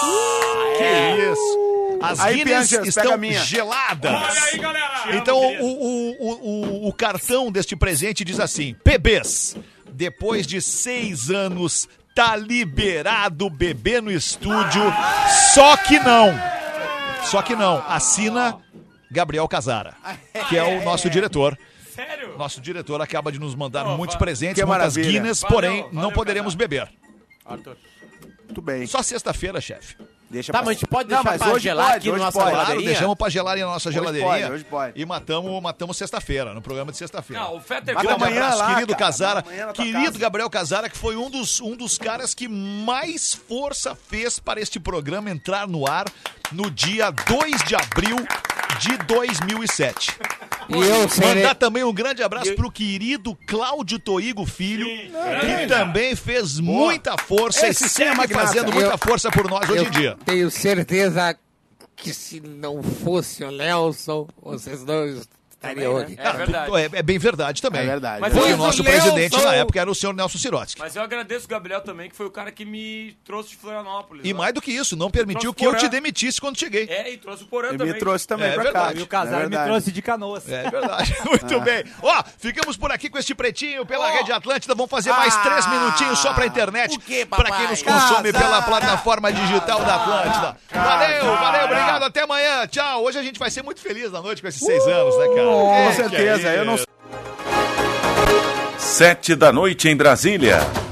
Que isso. As Aí, Guinness Piangers, pega estão a minha. geladas. Olha aí, galera. Então, o, o, o, o, o cartão deste presente diz assim: P Bs, depois de seis anos, tá liberado bebê no estúdio. Só que não. Só que não. Assina Gabriel Casara, que é o nosso diretor. Sério? Nosso diretor acaba de nos mandar Oh, muitos va- presentes, que muitas maravilha. Guinness, Valeu, porém valeu, não poderemos beber. Arthur. Muito bem. Só sexta-feira, chefe. Deixa Tá, pra- mas a gente pode Não, deixar mas pra hoje gelar pode, aqui na hoje nossa pode. Claro, geladeirinha? deixamos pra gelar na nossa Hoje geladeirinha. pode, hoje pode. E matamos, matamos sexta-feira, no programa de sexta-feira. Não, o Feta é Mata Grande amanhã abraço, lá, querido cara. Casara. Amanhã na tua Querido casa. Gabriel Casara, que foi um dos, um dos caras que mais força fez para este programa entrar no ar no dia dois de abril de dois mil e sete. E eu serei... Mandar também um grande abraço pro querido Cláudio Toigo Filho, que também fez muita força Esse e sim é segue magnata. fazendo muita Eu- força por nós hoje Eu em dia. tenho certeza que se não fosse o Nelson, vocês não estariam aqui. É verdade. É, é bem verdade também. É verdade. Mas Porque eu- o nosso Nelson- presidente na época era o senhor Nelson Sirotsky. Mas eu agradeço o Gabriel também, que foi o cara que me trouxe de Florianópolis. E né? mais do que isso, não permitiu Trouxe que eu Porã. te demitisse quando cheguei. É, e trouxe o Porã Ele também. me trouxe também É pra verdade. cá. E o Casar É me verdade. trouxe de Canoas. É verdade, muito bem. Ó, ficamos por aqui com este pretinho pela Rede Atlântida. Vamos fazer mais Ah! três minutinhos só pra internet. O quê, pra papai? quem nos consome Casar! pela plataforma digital da Atlântida. Valeu, valeu, obrigado, até amanhã. Tchau. Hoje a gente vai ser muito feliz na noite com esses seis anos, né, cara? Com É, que certeza. é Eu não isso. Sete da noite em Brasília.